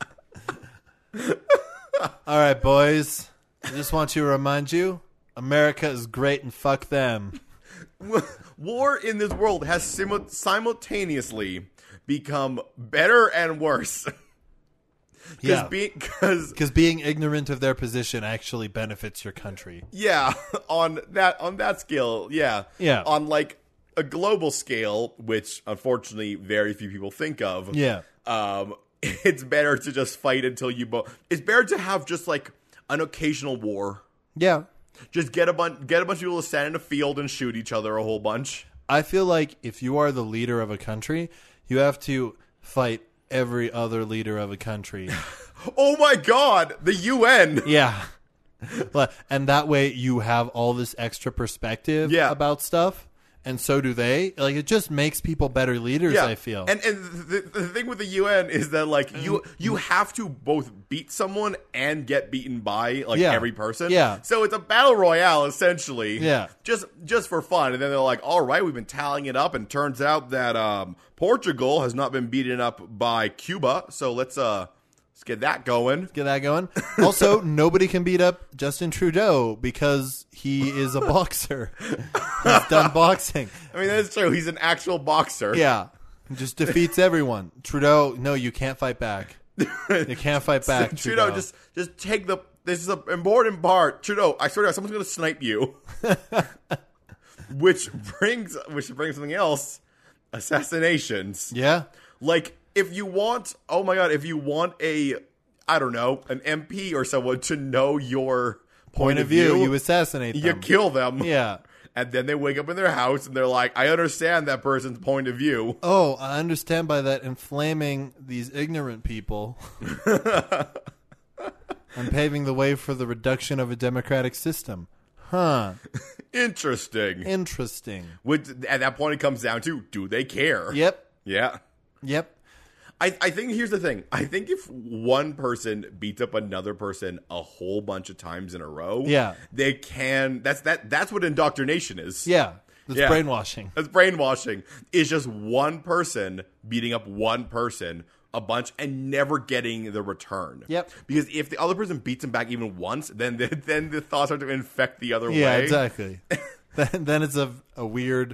All right, boys. I just want to remind you, America is great and fuck them. War in this world has simu- simultaneously become better and worse. Yeah. Because Because being ignorant of their position actually benefits your country. yeah, on that on that scale, yeah, Yeah. on like a global scale, which unfortunately very few people think of. Yeah. um, it's better to just fight until you both. It's better to have just like an occasional war. Yeah. Just get a bunch, get a bunch of people to stand in a field and shoot each other a whole bunch. I feel like if you are the leader of a country, you have to fight every other leader of a country. Oh my God, the U N. Yeah. But- And that way you have all this extra perspective Yeah. about stuff. And so do they. Like, it just makes people better leaders, I feel. And and the, the thing with the U N is that like you you have to both beat someone and get beaten by like Yeah. every person. Yeah. So it's a battle royale essentially. Yeah. Just just for fun. And then they're like, all right, we've been tallying it up, and turns out that um, Portugal has not been beaten up by Cuba. So let's uh let's get that going. Get that going. Also, nobody can beat up Justin Trudeau because he is a boxer. He's done boxing. I mean, that's true. He's an actual boxer. Yeah. He just defeats everyone. Trudeau, no, you can't fight back. You can't fight back, Trudeau, Trudeau. just just take the. This is an important part. Trudeau, I swear to God, someone's gonna snipe you. which brings which brings something else: assassinations. Yeah. Like if you want, oh my God, if you want a, I don't know, an M P or someone to know your point, Point of view, you assassinate you them. kill them. Yeah. And then they wake up in their house and they're like, I understand that person's point of view. Oh, I understand by that inflaming these ignorant people. I'm paving the way for the reduction of a democratic system. Huh. Interesting. Interesting. Which at that point it comes down to, do they care? Yep. Yeah. Yep. I, I think here's the thing. I think if one person beats up another person a whole bunch of times in a row, Yeah. they can. That's that. That's what indoctrination is. Yeah. That's Yeah. brainwashing. That's brainwashing. It's just one person beating up one person a bunch and never getting the return. Yep. Because if the other person beats him back even once, then the, then the thoughts start to infect the other Yeah, way. exactly. then, then it's a, a weird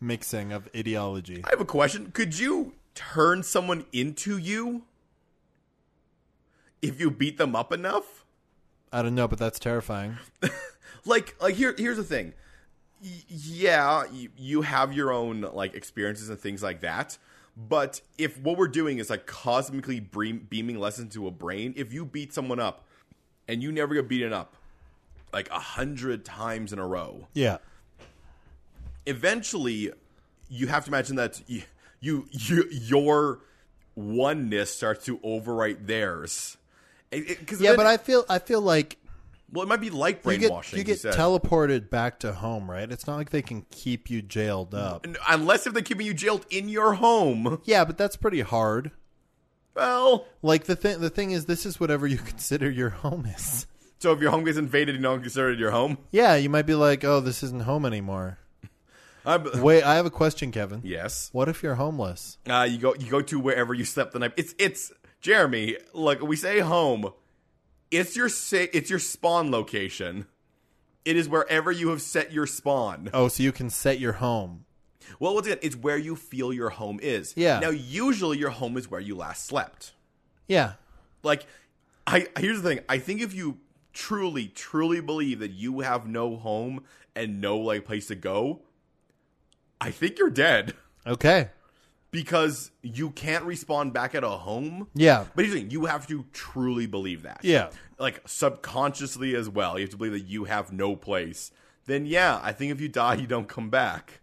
mixing of ideology. I have a question. Could you turn someone into you if you beat them up enough? I don't know, but that's terrifying. like, like here, here's the thing. Y- yeah, you, you have your own like experiences and things like that. But if what we're doing is like cosmically beam, beaming lessons into a brain, if you beat someone up and you never get beaten up like a hundred times in a row, Yeah. eventually you have to imagine that you, you, you your oneness starts to overwrite theirs. It, it, 'cause Yeah, then- but I feel I feel like well, it might be like you get brainwashing. you get said. teleported back to home, right? It's not like they can keep you jailed up. Unless if they're keeping you jailed in your home. Yeah, but that's pretty hard. Well, Like the thing the thing is this is whatever you consider your home is. so if your home gets invaded, you don't consider it your home? Yeah, you might be like, "Oh, this isn't home anymore." I'm, Wait, I have a question, Kevin. yes. What if you're homeless? Uh, you go you go to wherever you slept the night. It's it's Jeremy. Look, we say home. It's your sa- it's your spawn location. It is wherever you have set your spawn. Oh, so you can set your home. Well, once again, it's where you feel your home is. Yeah. Now, usually your home is where you last slept. Yeah. Like, I here's the thing. I think if you truly, truly believe that you have no home and no like place to go, I think you're dead. Okay. Because you can't respawn back at a home. Yeah. But here's the thing, you have to truly believe that. Yeah. Like, subconsciously as well. You have to believe that you have no place. Then, yeah, I think if you die, you don't come back.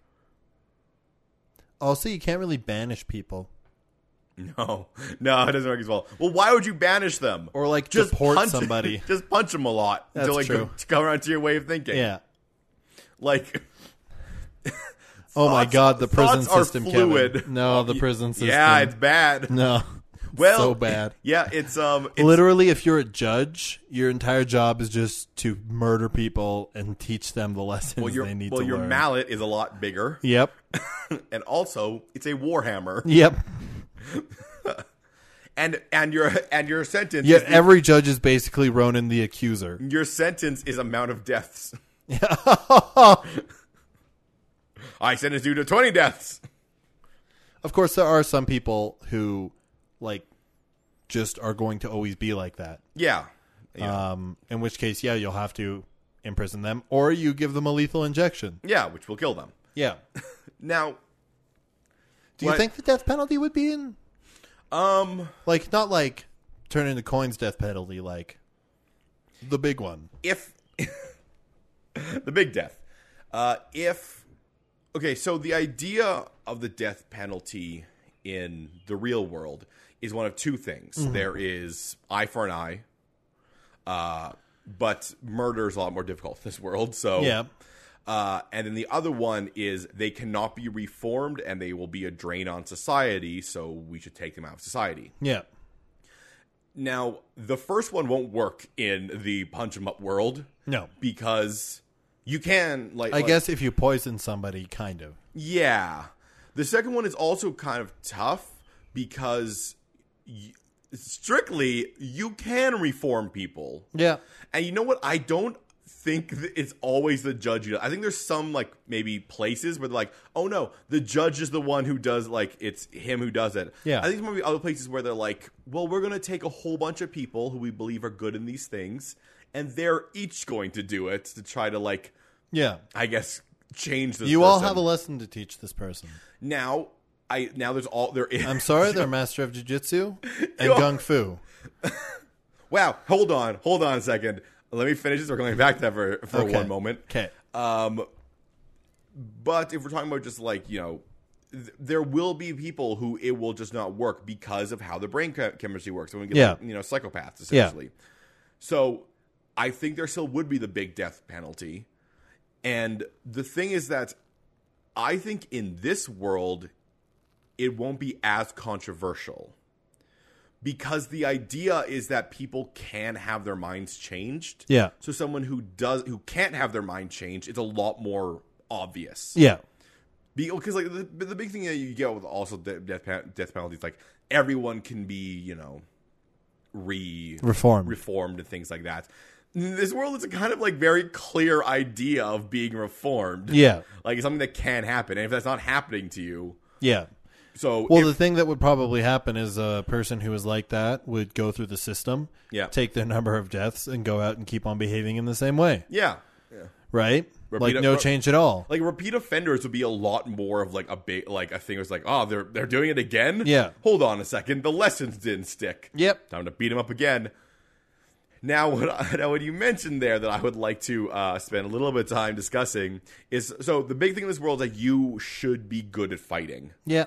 Also, you can't really banish people. No. No, it doesn't work as well. Well, why would you banish them? Or, like, deport punch, somebody. Just punch them a lot. That's until, like, true. To come around to your way of thinking. Yeah. Like... Oh my Thoughts- God, the prison thoughts are system, fluid. Kevin. No, the prison system. Yeah, it's bad. No. Well, so bad. Yeah, it's um, it's, Literally, if you're a judge, your entire job is just to murder people and teach them the lessons well, your they need well, to your learn. mallet is a lot bigger, Yep. and also it's a warhammer, Yep. and and your and your sentence. Yeah, is the- every judge is basically Ronan the Accuser. your sentence is amount of deaths. I sentence you to twenty deaths. Of course, there are some people who, like, just are going to always be like that. Yeah, yeah, Um, in which case, yeah, you'll have to imprison them, or you give them a lethal injection. yeah, which will kill them. Yeah. Now, Do you What- think the death penalty would be in? um, Like, not like turn into coins death penalty, like the big one. if the big death, uh, if okay, so the idea of the death penalty in the real world is one of two things. Mm-hmm. There is eye for an eye, uh, but murder is a lot more difficult in this world. So Yeah. Uh, and then the other one is they cannot be reformed and they will be a drain on society, so we should take them out of society. Yeah. Now, the first one won't work in the punch 'em up world No. because you can, like... I like- guess if you poison somebody, kind of. Yeah. The second one is also kind of tough because y- strictly, you can reform people. Yeah. And you know what? I don't think that it's always the judge who does. I think there's some, like, maybe places where they're like, oh, no, the judge is the one who does, like, it's him who does it. Yeah. I think there might be other places where they're like, well, we're going to take a whole bunch of people who we believe are good in these things, and they're each going to do it to try to, like, Yeah. I guess, change this You all person. have a lesson to teach this person. Now, I now there's all there is. I'm sorry, they're master of jiu-jitsu and Yo. gung fu. Wow, hold on, hold on a second. Let me finish this. We're going back to that for, for Okay. one moment. Okay. Um, but if we're talking about just like, you know, th- there will be people who it will just not work because of how the brain che- chemistry works. So we get, Yeah. like, you know, psychopaths essentially. So I think there still would be the big death penalty. And the thing is that I think in this world, it won't be as controversial. Because the idea is that people can have their minds changed. Yeah. So someone who does who can't have their mind changed, it's a lot more obvious. Yeah. Because like the, the big thing that you get with also de- death pen- death penalties, like everyone can be, you know, re Reformed. reformed and things like that. this world is a kind of like very clear idea of being reformed. Yeah. Like it's something that can happen. And if that's not happening to you, Yeah. so Well, if, the thing that would probably happen is a person who is like that would go through the system, Yeah. take their number of deaths, and go out and keep on behaving in the same way. yeah. Yeah. Right? Repeat like it- no re- change at all. Like repeat offenders would be a lot more of like a big like a thing. It was like, oh, they're they're doing it again. Yeah. Hold on a second. The lessons didn't stick. Yep. Time to beat them up again. Now, what I, now what you mentioned there that I would like to uh, spend a little bit of time discussing is so the big thing in this world is that you should be good at fighting. Yeah.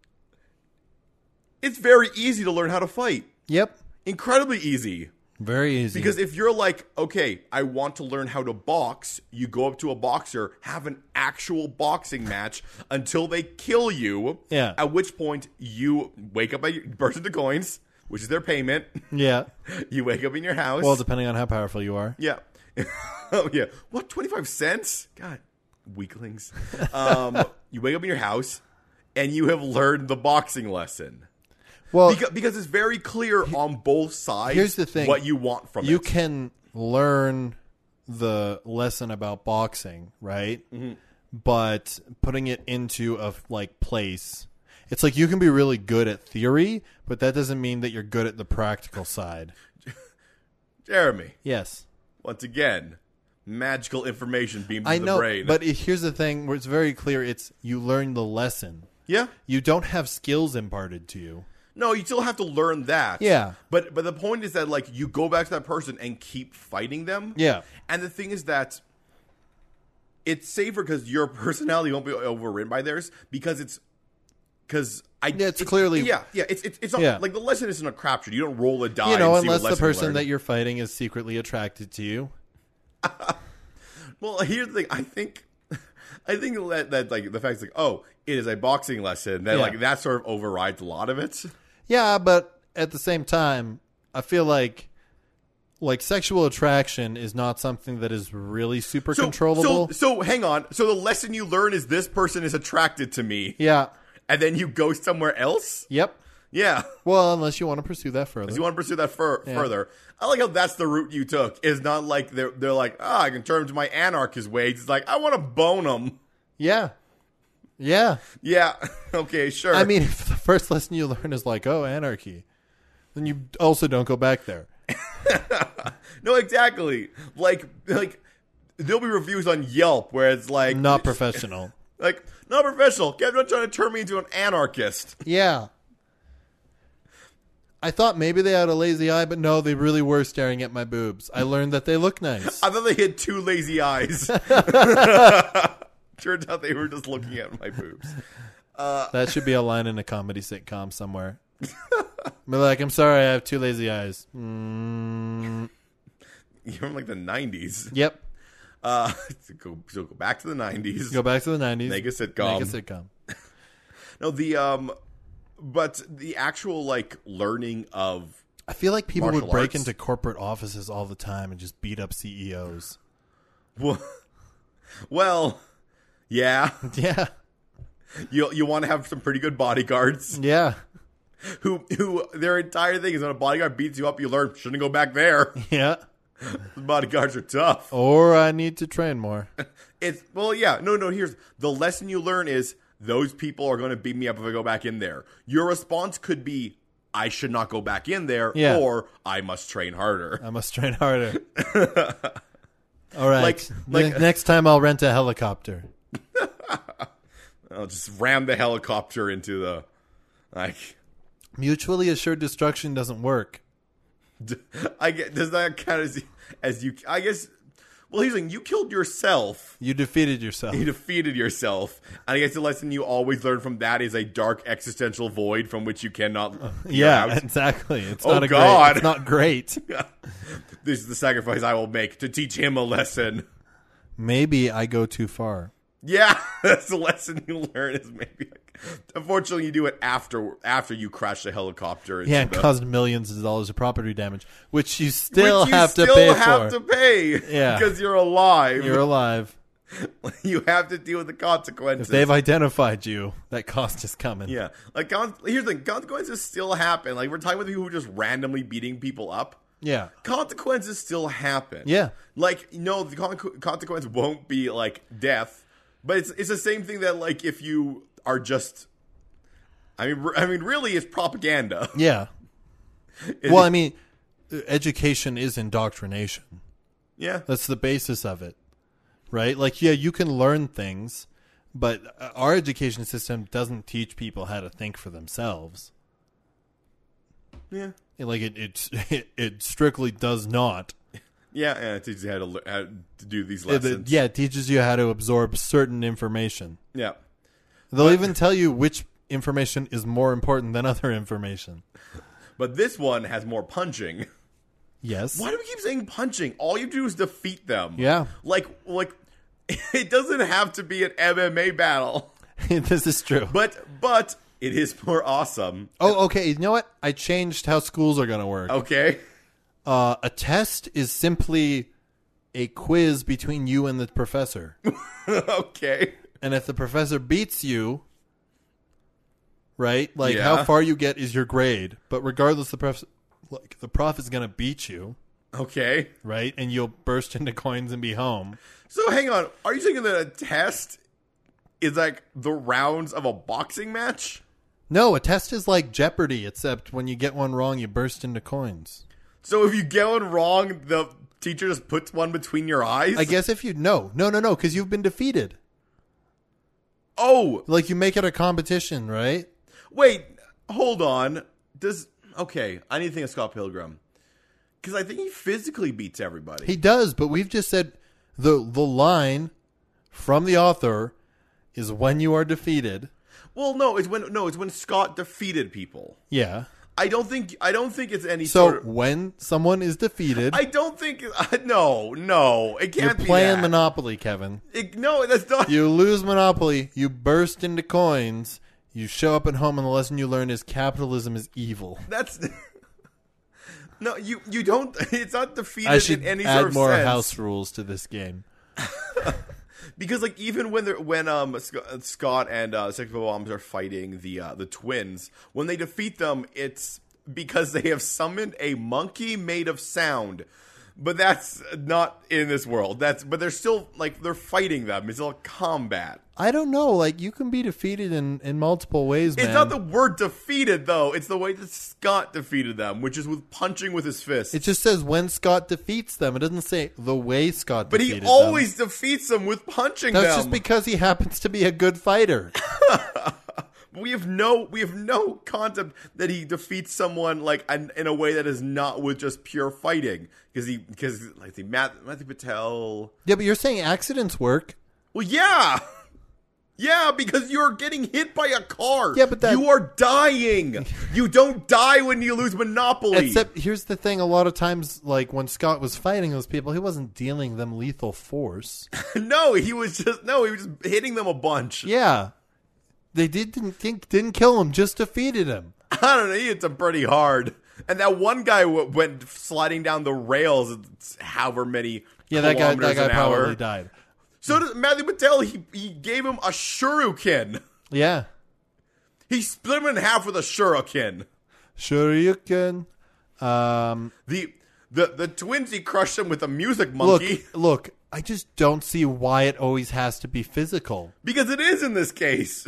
It's very easy to learn how to fight. Yep. Incredibly easy. Very easy. Because if you're like, okay, I want to learn how to box, you go up to a boxer, have an actual boxing match until they kill you. Yeah. At which point you wake up, you burst into coins, which is their payment. yeah. You wake up in your house. Well, depending on how powerful you are. Yeah. Oh, yeah. What, twenty-five cents? God, weaklings. Um, you wake up in your house and you have learned the boxing lesson. Well, Because, because it's very clear on both sides here's the thing. what you want from you it. can learn the lesson about boxing, right? Mm-hmm. But putting it into a like place, it's like you can be really good at theory, but that doesn't mean that you're good at the practical side. Jeremy, Yes. once again, magical information beamed I to the know, brain. but it, here's the thing where it's very clear. It's you learn the lesson. yeah. You don't have skills imparted to you. No, you still have to learn that. Yeah. But but the point is that like you go back to that person and keep fighting them. Yeah. And the thing is that it's safer because your personality won't be overridden by theirs because it's because I Yeah, it's clearly- yeah yeah it's it's, it's not Yeah. like the lesson isn't a crapshoot. You don't roll a die. You know, and see unless what the lesson you person learn. that you're fighting is secretly attracted to you. Well, here's the thing. I think, I think that, that like the fact is like, oh, it is a boxing lesson. That Yeah. like that sort of overrides a lot of it. Yeah, but at the same time, I feel like like sexual attraction is not something that is really super So, controllable. So, so hang on. So the lesson you learn is this person is attracted to me, yeah. and then you go somewhere else. Yep. Yeah, Well, unless you want to pursue that further. you want to pursue that fur- further. I like how that's the route you took. It's not like they're they're like, ah, I can turn to my anarchist ways. It's like I want to bone them. Yeah. Yeah. Yeah. Okay. Sure. I mean, if the first lesson you learn is like, oh, anarchy, then you also don't go back there. no, exactly. Like like there'll be reviews on Yelp where it's like Not professional. like not professional. Kept on trying to turn me into an anarchist. Yeah. I thought maybe they had a lazy eye, but no, they really were staring at my boobs. I learned that they look nice. I thought they had two lazy eyes. Turns out they were just looking at my boobs. That should be a line in a comedy sitcom somewhere. Be like, I'm sorry, I have two lazy eyes. Mm, You're from like the nineties. yep. Uh, so go, so go back to the nineties. Go back to the nineties. Make a sitcom. Make a sitcom. No, the um, but the actual like learning of I feel like people would Martial break arts. into corporate offices all the time and just beat up C E Os. well, well yeah, Yeah. you you want to have some pretty good bodyguards Yeah. who who their entire thing is when a bodyguard beats you up, you learn shouldn't go back there. Yeah. The bodyguards are tough. Or I need to train more. It's well, yeah, no, no. Here's the lesson you learn is those people are going to beat me up if I go back in there. Your response could be, I should not go back in there, Yeah. or I must train harder. I must train harder. All right. Like- like- Ne- next time I'll rent a helicopter. I'll just ram the helicopter into the like. Mutually assured destruction doesn't work. I get does that count as as you? I guess. Well, he's like you killed yourself. You defeated yourself. You defeated yourself, and I guess the lesson you always learn from that is a dark existential void from which you cannot. get Yeah, out. exactly. It's Oh, not a God. great. It's not great. This is the sacrifice I will make to teach him a lesson. Maybe I go too far. Yeah, that's the lesson you learn. Is maybe. Like, unfortunately, you do it after after you crash the helicopter. Into Yeah, and the, caused millions of dollars of property damage, which you still which you have still to pay have for. to pay. Yeah. because you're alive. You're alive. You have to deal with the consequences. If they've identified you, that cost is coming. Yeah, like con- here's the thing: consequences still happen. Like we're talking about people who are just randomly beating people up. Yeah. consequences still happen. Yeah. Like, no, the con- consequence won't be, like, death. But it's it's the same thing that, like, if you are just... I mean, I mean, really, it's propaganda. Yeah. It- Well, I mean, education is indoctrination. yeah. That's the basis of it, right? Like, yeah, you can learn things, but our education system doesn't teach people how to think for themselves. Yeah. Like, it it, it, it strictly does not. Yeah, and it teaches you how to, le- how to do these It- lessons. it- yeah, it teaches you how to absorb certain information. Yeah. They'll But- even tell you which information is more important than other information. But this one has more punching. Yes. Why do we keep saying punching? All you do is defeat them. Yeah. Like, like it doesn't have to be an M M A battle. This is true. But, but it is more awesome. Oh, okay. You know what? I changed how schools are going to work. Okay. Uh, a test is simply a quiz between you and the professor. Okay. And if the professor beats you, right? Like, Yeah. how far you get is your grade. But regardless, the prof, like, the prof is going to beat you, Okay. right? And you'll burst into coins and be home. So hang on. Are you saying that a test is like the rounds of a boxing match? No, a test is like Jeopardy, except when you get one wrong, you burst into coins. So if you get one wrong, the teacher just puts one between your eyes? I guess if you... No, no, no, no, because you've been defeated. Oh, Like, you make it a competition, right? wait. Hold on. Does... Okay, I need to think of Scott Pilgrim. Because I think he physically beats everybody. He does, but we've just said the the line from the author is when you are defeated. Well, no, it's when no, it's when Scott defeated people. Yeah. I don't think I don't think it's any So sort of... when someone is defeated, I don't think... Uh, no, no. It you're can't be playing that. Monopoly, Kevin. It, no, that's not... You lose Monopoly, you burst into coins, you show up at home, and the lesson you learn is capitalism is evil. That's... No, you you don't... It's not defeated I should in any add sort of more sense. house rules to this game. Because, like, even when they're, when um Sc- Scott and uh, Six Bombs are fighting the uh, the twins, when they defeat them, it's because they have summoned a monkey made of sound. But that's not in this world. That's but they're still like they're fighting them. It's all combat. I don't know. Like, you can be defeated in, in multiple ways, man. It's not the word defeated though. It's the way that Scott defeated them, which is with punching with his fist. It just says when Scott defeats them. It doesn't say the way Scott but defeated he always defeats them with punching them. That's them. just because he happens to be a good fighter. We have no, we have no concept that he defeats someone like in, in a way that is not with just pure fighting. Because he, because like the Matt, Matthew Patel. Yeah, but you're saying accidents work. Well, yeah, yeah, because you're getting hit by a car. Yeah, but that- you are dying. You don't die when you lose Monopoly. Except here's the thing: a lot of times, like when Scott was fighting those people, he wasn't dealing them lethal force. no, he was just no, he was just hitting them a bunch. Yeah, they did, didn't think didn't kill him, just defeated him. I don't know. He hit them pretty hard. And that one guy w- went sliding down the rails at however many Yeah, that guy kilometers that guy an hour. probably died. So does Matthew Patel, he, he gave him a shuriken. Yeah, He split him in half with a shuriken. sure you can. Um, The the the twins, he crushed them with a music monkey. look, look. I just don't see why it always has to be physical. Because it is in this case.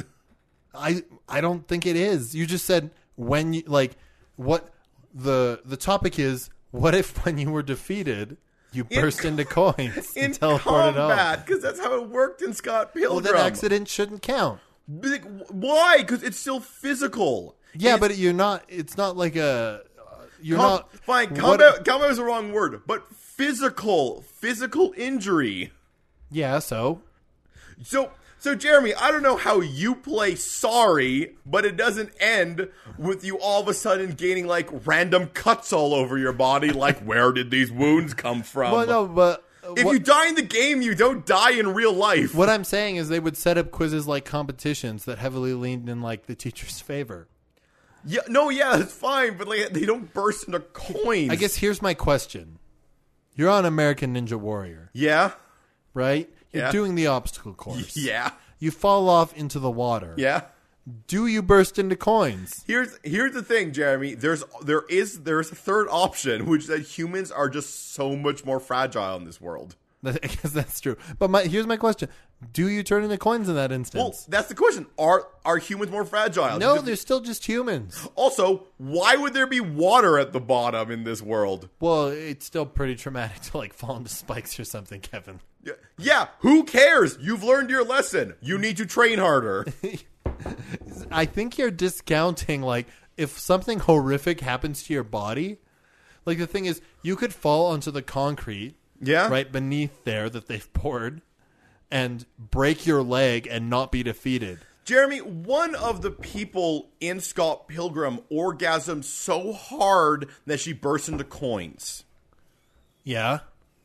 I I don't think it is. You just said when you like what the the topic is. What if when you were defeated, you In burst co- into coins In and teleported home? combat, because that's how it worked in Scott Well, Pilgrim. that accident shouldn't count. Like, why? Because it's still physical. Yeah, It's- but you're not. It's not like a. Uh, you're Com- not fine. what- Combat, combat is the wrong word, but physical, physical injury. Yeah. So So, so Jeremy, I don't know how you play Sorry, but it doesn't end with you all of a sudden gaining like random cuts all over your body. Like, where did these wounds come from? well, no, but uh, if what, you die in the game, you don't die in real life. what I'm saying is they would set up quizzes like competitions that heavily leaned in like the teacher's favor. Yeah, no, yeah, that's fine, but like they don't burst into coins. I guess here's my question: you're on American Ninja Warrior, Yeah, right? You're Yeah. doing the obstacle course. yeah, You fall off into the water. yeah. Do you burst into coins? Here's here's the thing, Jeremy. There's there is there's a third option, which is that humans are just so much more fragile in this world. I guess that's true. But my here's my question: do you turn into coins in that instance? Well, that's the question. Are are humans more fragile? No, Because- they're still just humans. Also, why would there be water at the bottom in this world? Well, it's still pretty traumatic to like fall into spikes or something, Kevin. Yeah, yeah, who cares? You've learned your lesson. You need to train harder. I think you're discounting like if something horrific happens to your body. Like the thing is, you could fall onto the concrete. Yeah. Right beneath there that they've poured and break your leg and not be defeated. Jeremy, one of the people in Scott Pilgrim orgasmed so hard that she burst into coins. Yeah.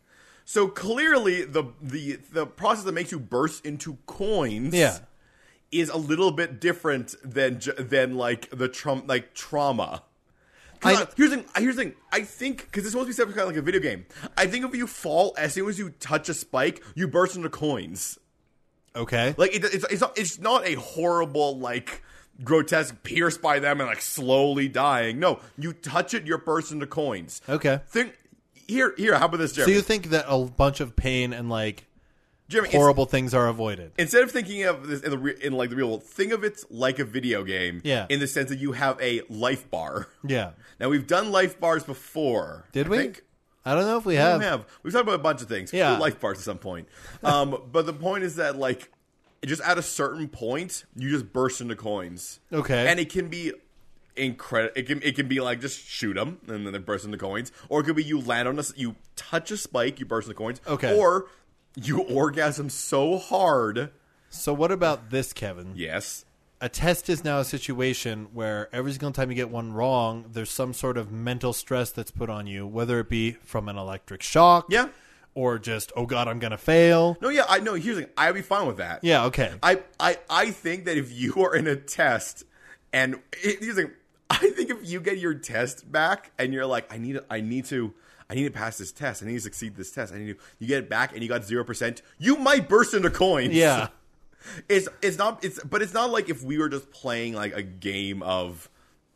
So clearly the the the process that makes you burst into coins Yeah. is a little bit different than ju- than like the tra- like trauma. I- I, here's the thing. Here's the thing. I think because it's supposed to be something kind of like a video game. I think if you fall as soon as you touch a spike, you burst into coins. Okay. Like it, it's it's not, it's not a horrible like grotesque pierced by them and like slowly dying. No, you touch it, you're burst into coins. Okay. Think here here. How about this, So Jeremy? you think that a bunch of pain and like Jeremy, it's- horrible things are avoided? Instead of thinking of this in, the re- in like the real world, think of it like a video game. Yeah. In the sense that you have a life bar. Yeah. Now we've done life bars before. Did I we? think. I don't know if we We have. have. We've talked about a bunch of things. Yeah. We'll life bars at some point. Um, but the point is that like, just at a certain point, you just burst into coins. Okay. And it can be incredible. It can it can be like just shoot them and then they burst into coins, or it could be you land on a s- you touch a spike, you burst into coins. Okay. Or you orgasm so hard. So what about this, Kevin? Yes. A test is now a situation where every single time you get one wrong, there's some sort of mental stress that's put on you, whether it be from an electric shock, Yeah. or just, oh God, I'm going to fail. No, yeah, I know. Here's the thing. I'd be fine with that. Yeah, okay. I, I, I think that if you are in a test and it, here's the thing, I think if you get your test back and you're like, I need, to, I need to, I need to pass this test. I need to succeed this test. I need to. You get it back and you got zero percent. You might burst into coins. Yeah. It's it's not it's but it's not like if we were just playing like a game of,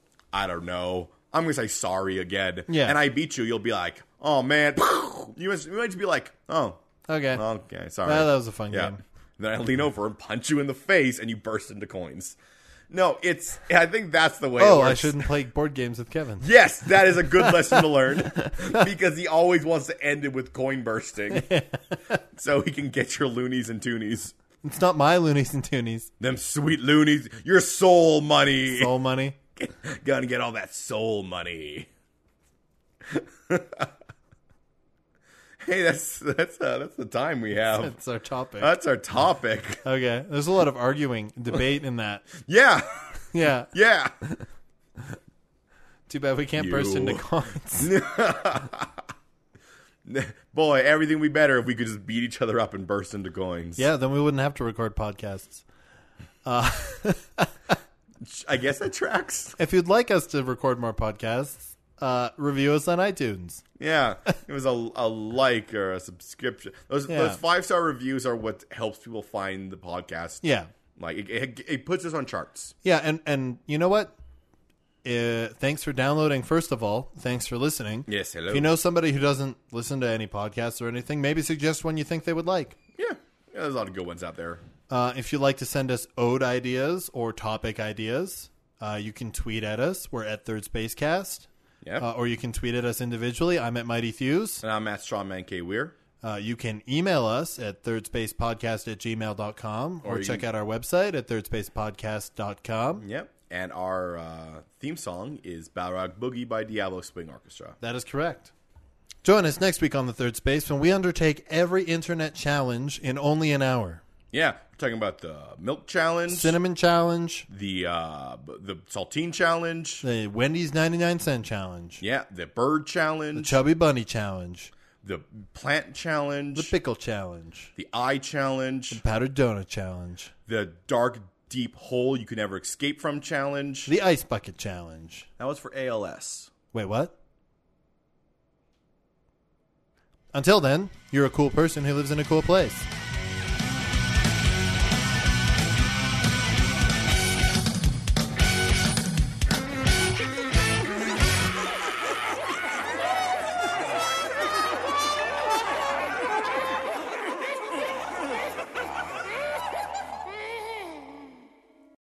I don't know. I'm gonna say sorry again. Yeah. And I beat you. You'll be like, oh man. You might, you might just be like, oh. Okay. Okay. Sorry. Well, that was a fun yeah. game. Then I lean over and punch you in the face, and you burst into coins. No, it's. I think that's the way. Oh, it works. I shouldn't play board games with Kevin. Yes, that is a good lesson to learn because he always wants to end it with coin bursting, so he can get your loonies and toonies. It's not my loonies and toonies. Them sweet loonies, your soul money. Soul money. Gonna get all that soul money. Hey, that's that's uh, that's the time we have. That's our topic. That's our topic. Okay. There's a lot of arguing, debate in that. Yeah, Yeah. yeah. Too bad we can't burst You. into coins. Boy, everything would be better if we could just beat each other up and burst into coins. Yeah, then we wouldn't have to record podcasts. I guess that tracks. If you'd like us to record more podcasts, uh, review us on iTunes. Yeah, it was a, a like or a subscription. Those Yeah. those five star reviews are what helps people find the podcast. Yeah. Like it, it, it puts us on charts. Yeah, and, and you know what? Uh, thanks for downloading, first of all. Thanks for listening. Yes, hello. If you know somebody who doesn't listen to any podcasts or anything, maybe suggest one you think they would like. Yeah, yeah, there's a lot of good ones out there. Uh, if you'd like to send us ode ideas or topic ideas, uh, you can tweet at us. We're at Third Space Cast. Yeah, Uh, or you can tweet at us individually. I'm at Mighty Thews. and I'm at Strawman K Weir. Uh, you can email us at thirdspacepodcast at gmail dot com or, Or you check can- out our website at thirdspacepodcast dot com. Yep, and our uh, theme song is Balrog Boogie by Diablo Swing Orchestra. That is correct. Join us next week on The Third Space when we undertake every internet challenge in only an hour. Yeah, we're talking about the Milk Challenge, Cinnamon Challenge, the uh, b- the Saltine Challenge, the Wendy's ninety-nine cent Challenge, yeah, the Bird the Challenge, Chubby Bunny Challenge, the Plant Challenge, the Pickle Challenge, the Eye Challenge, Powdered Donut Challenge, the Dark Deep Hole You Can Never Escape From Challenge. the Ice Bucket Challenge. That was for A L S. Wait, what? Until then, you're a cool person who lives in a cool place.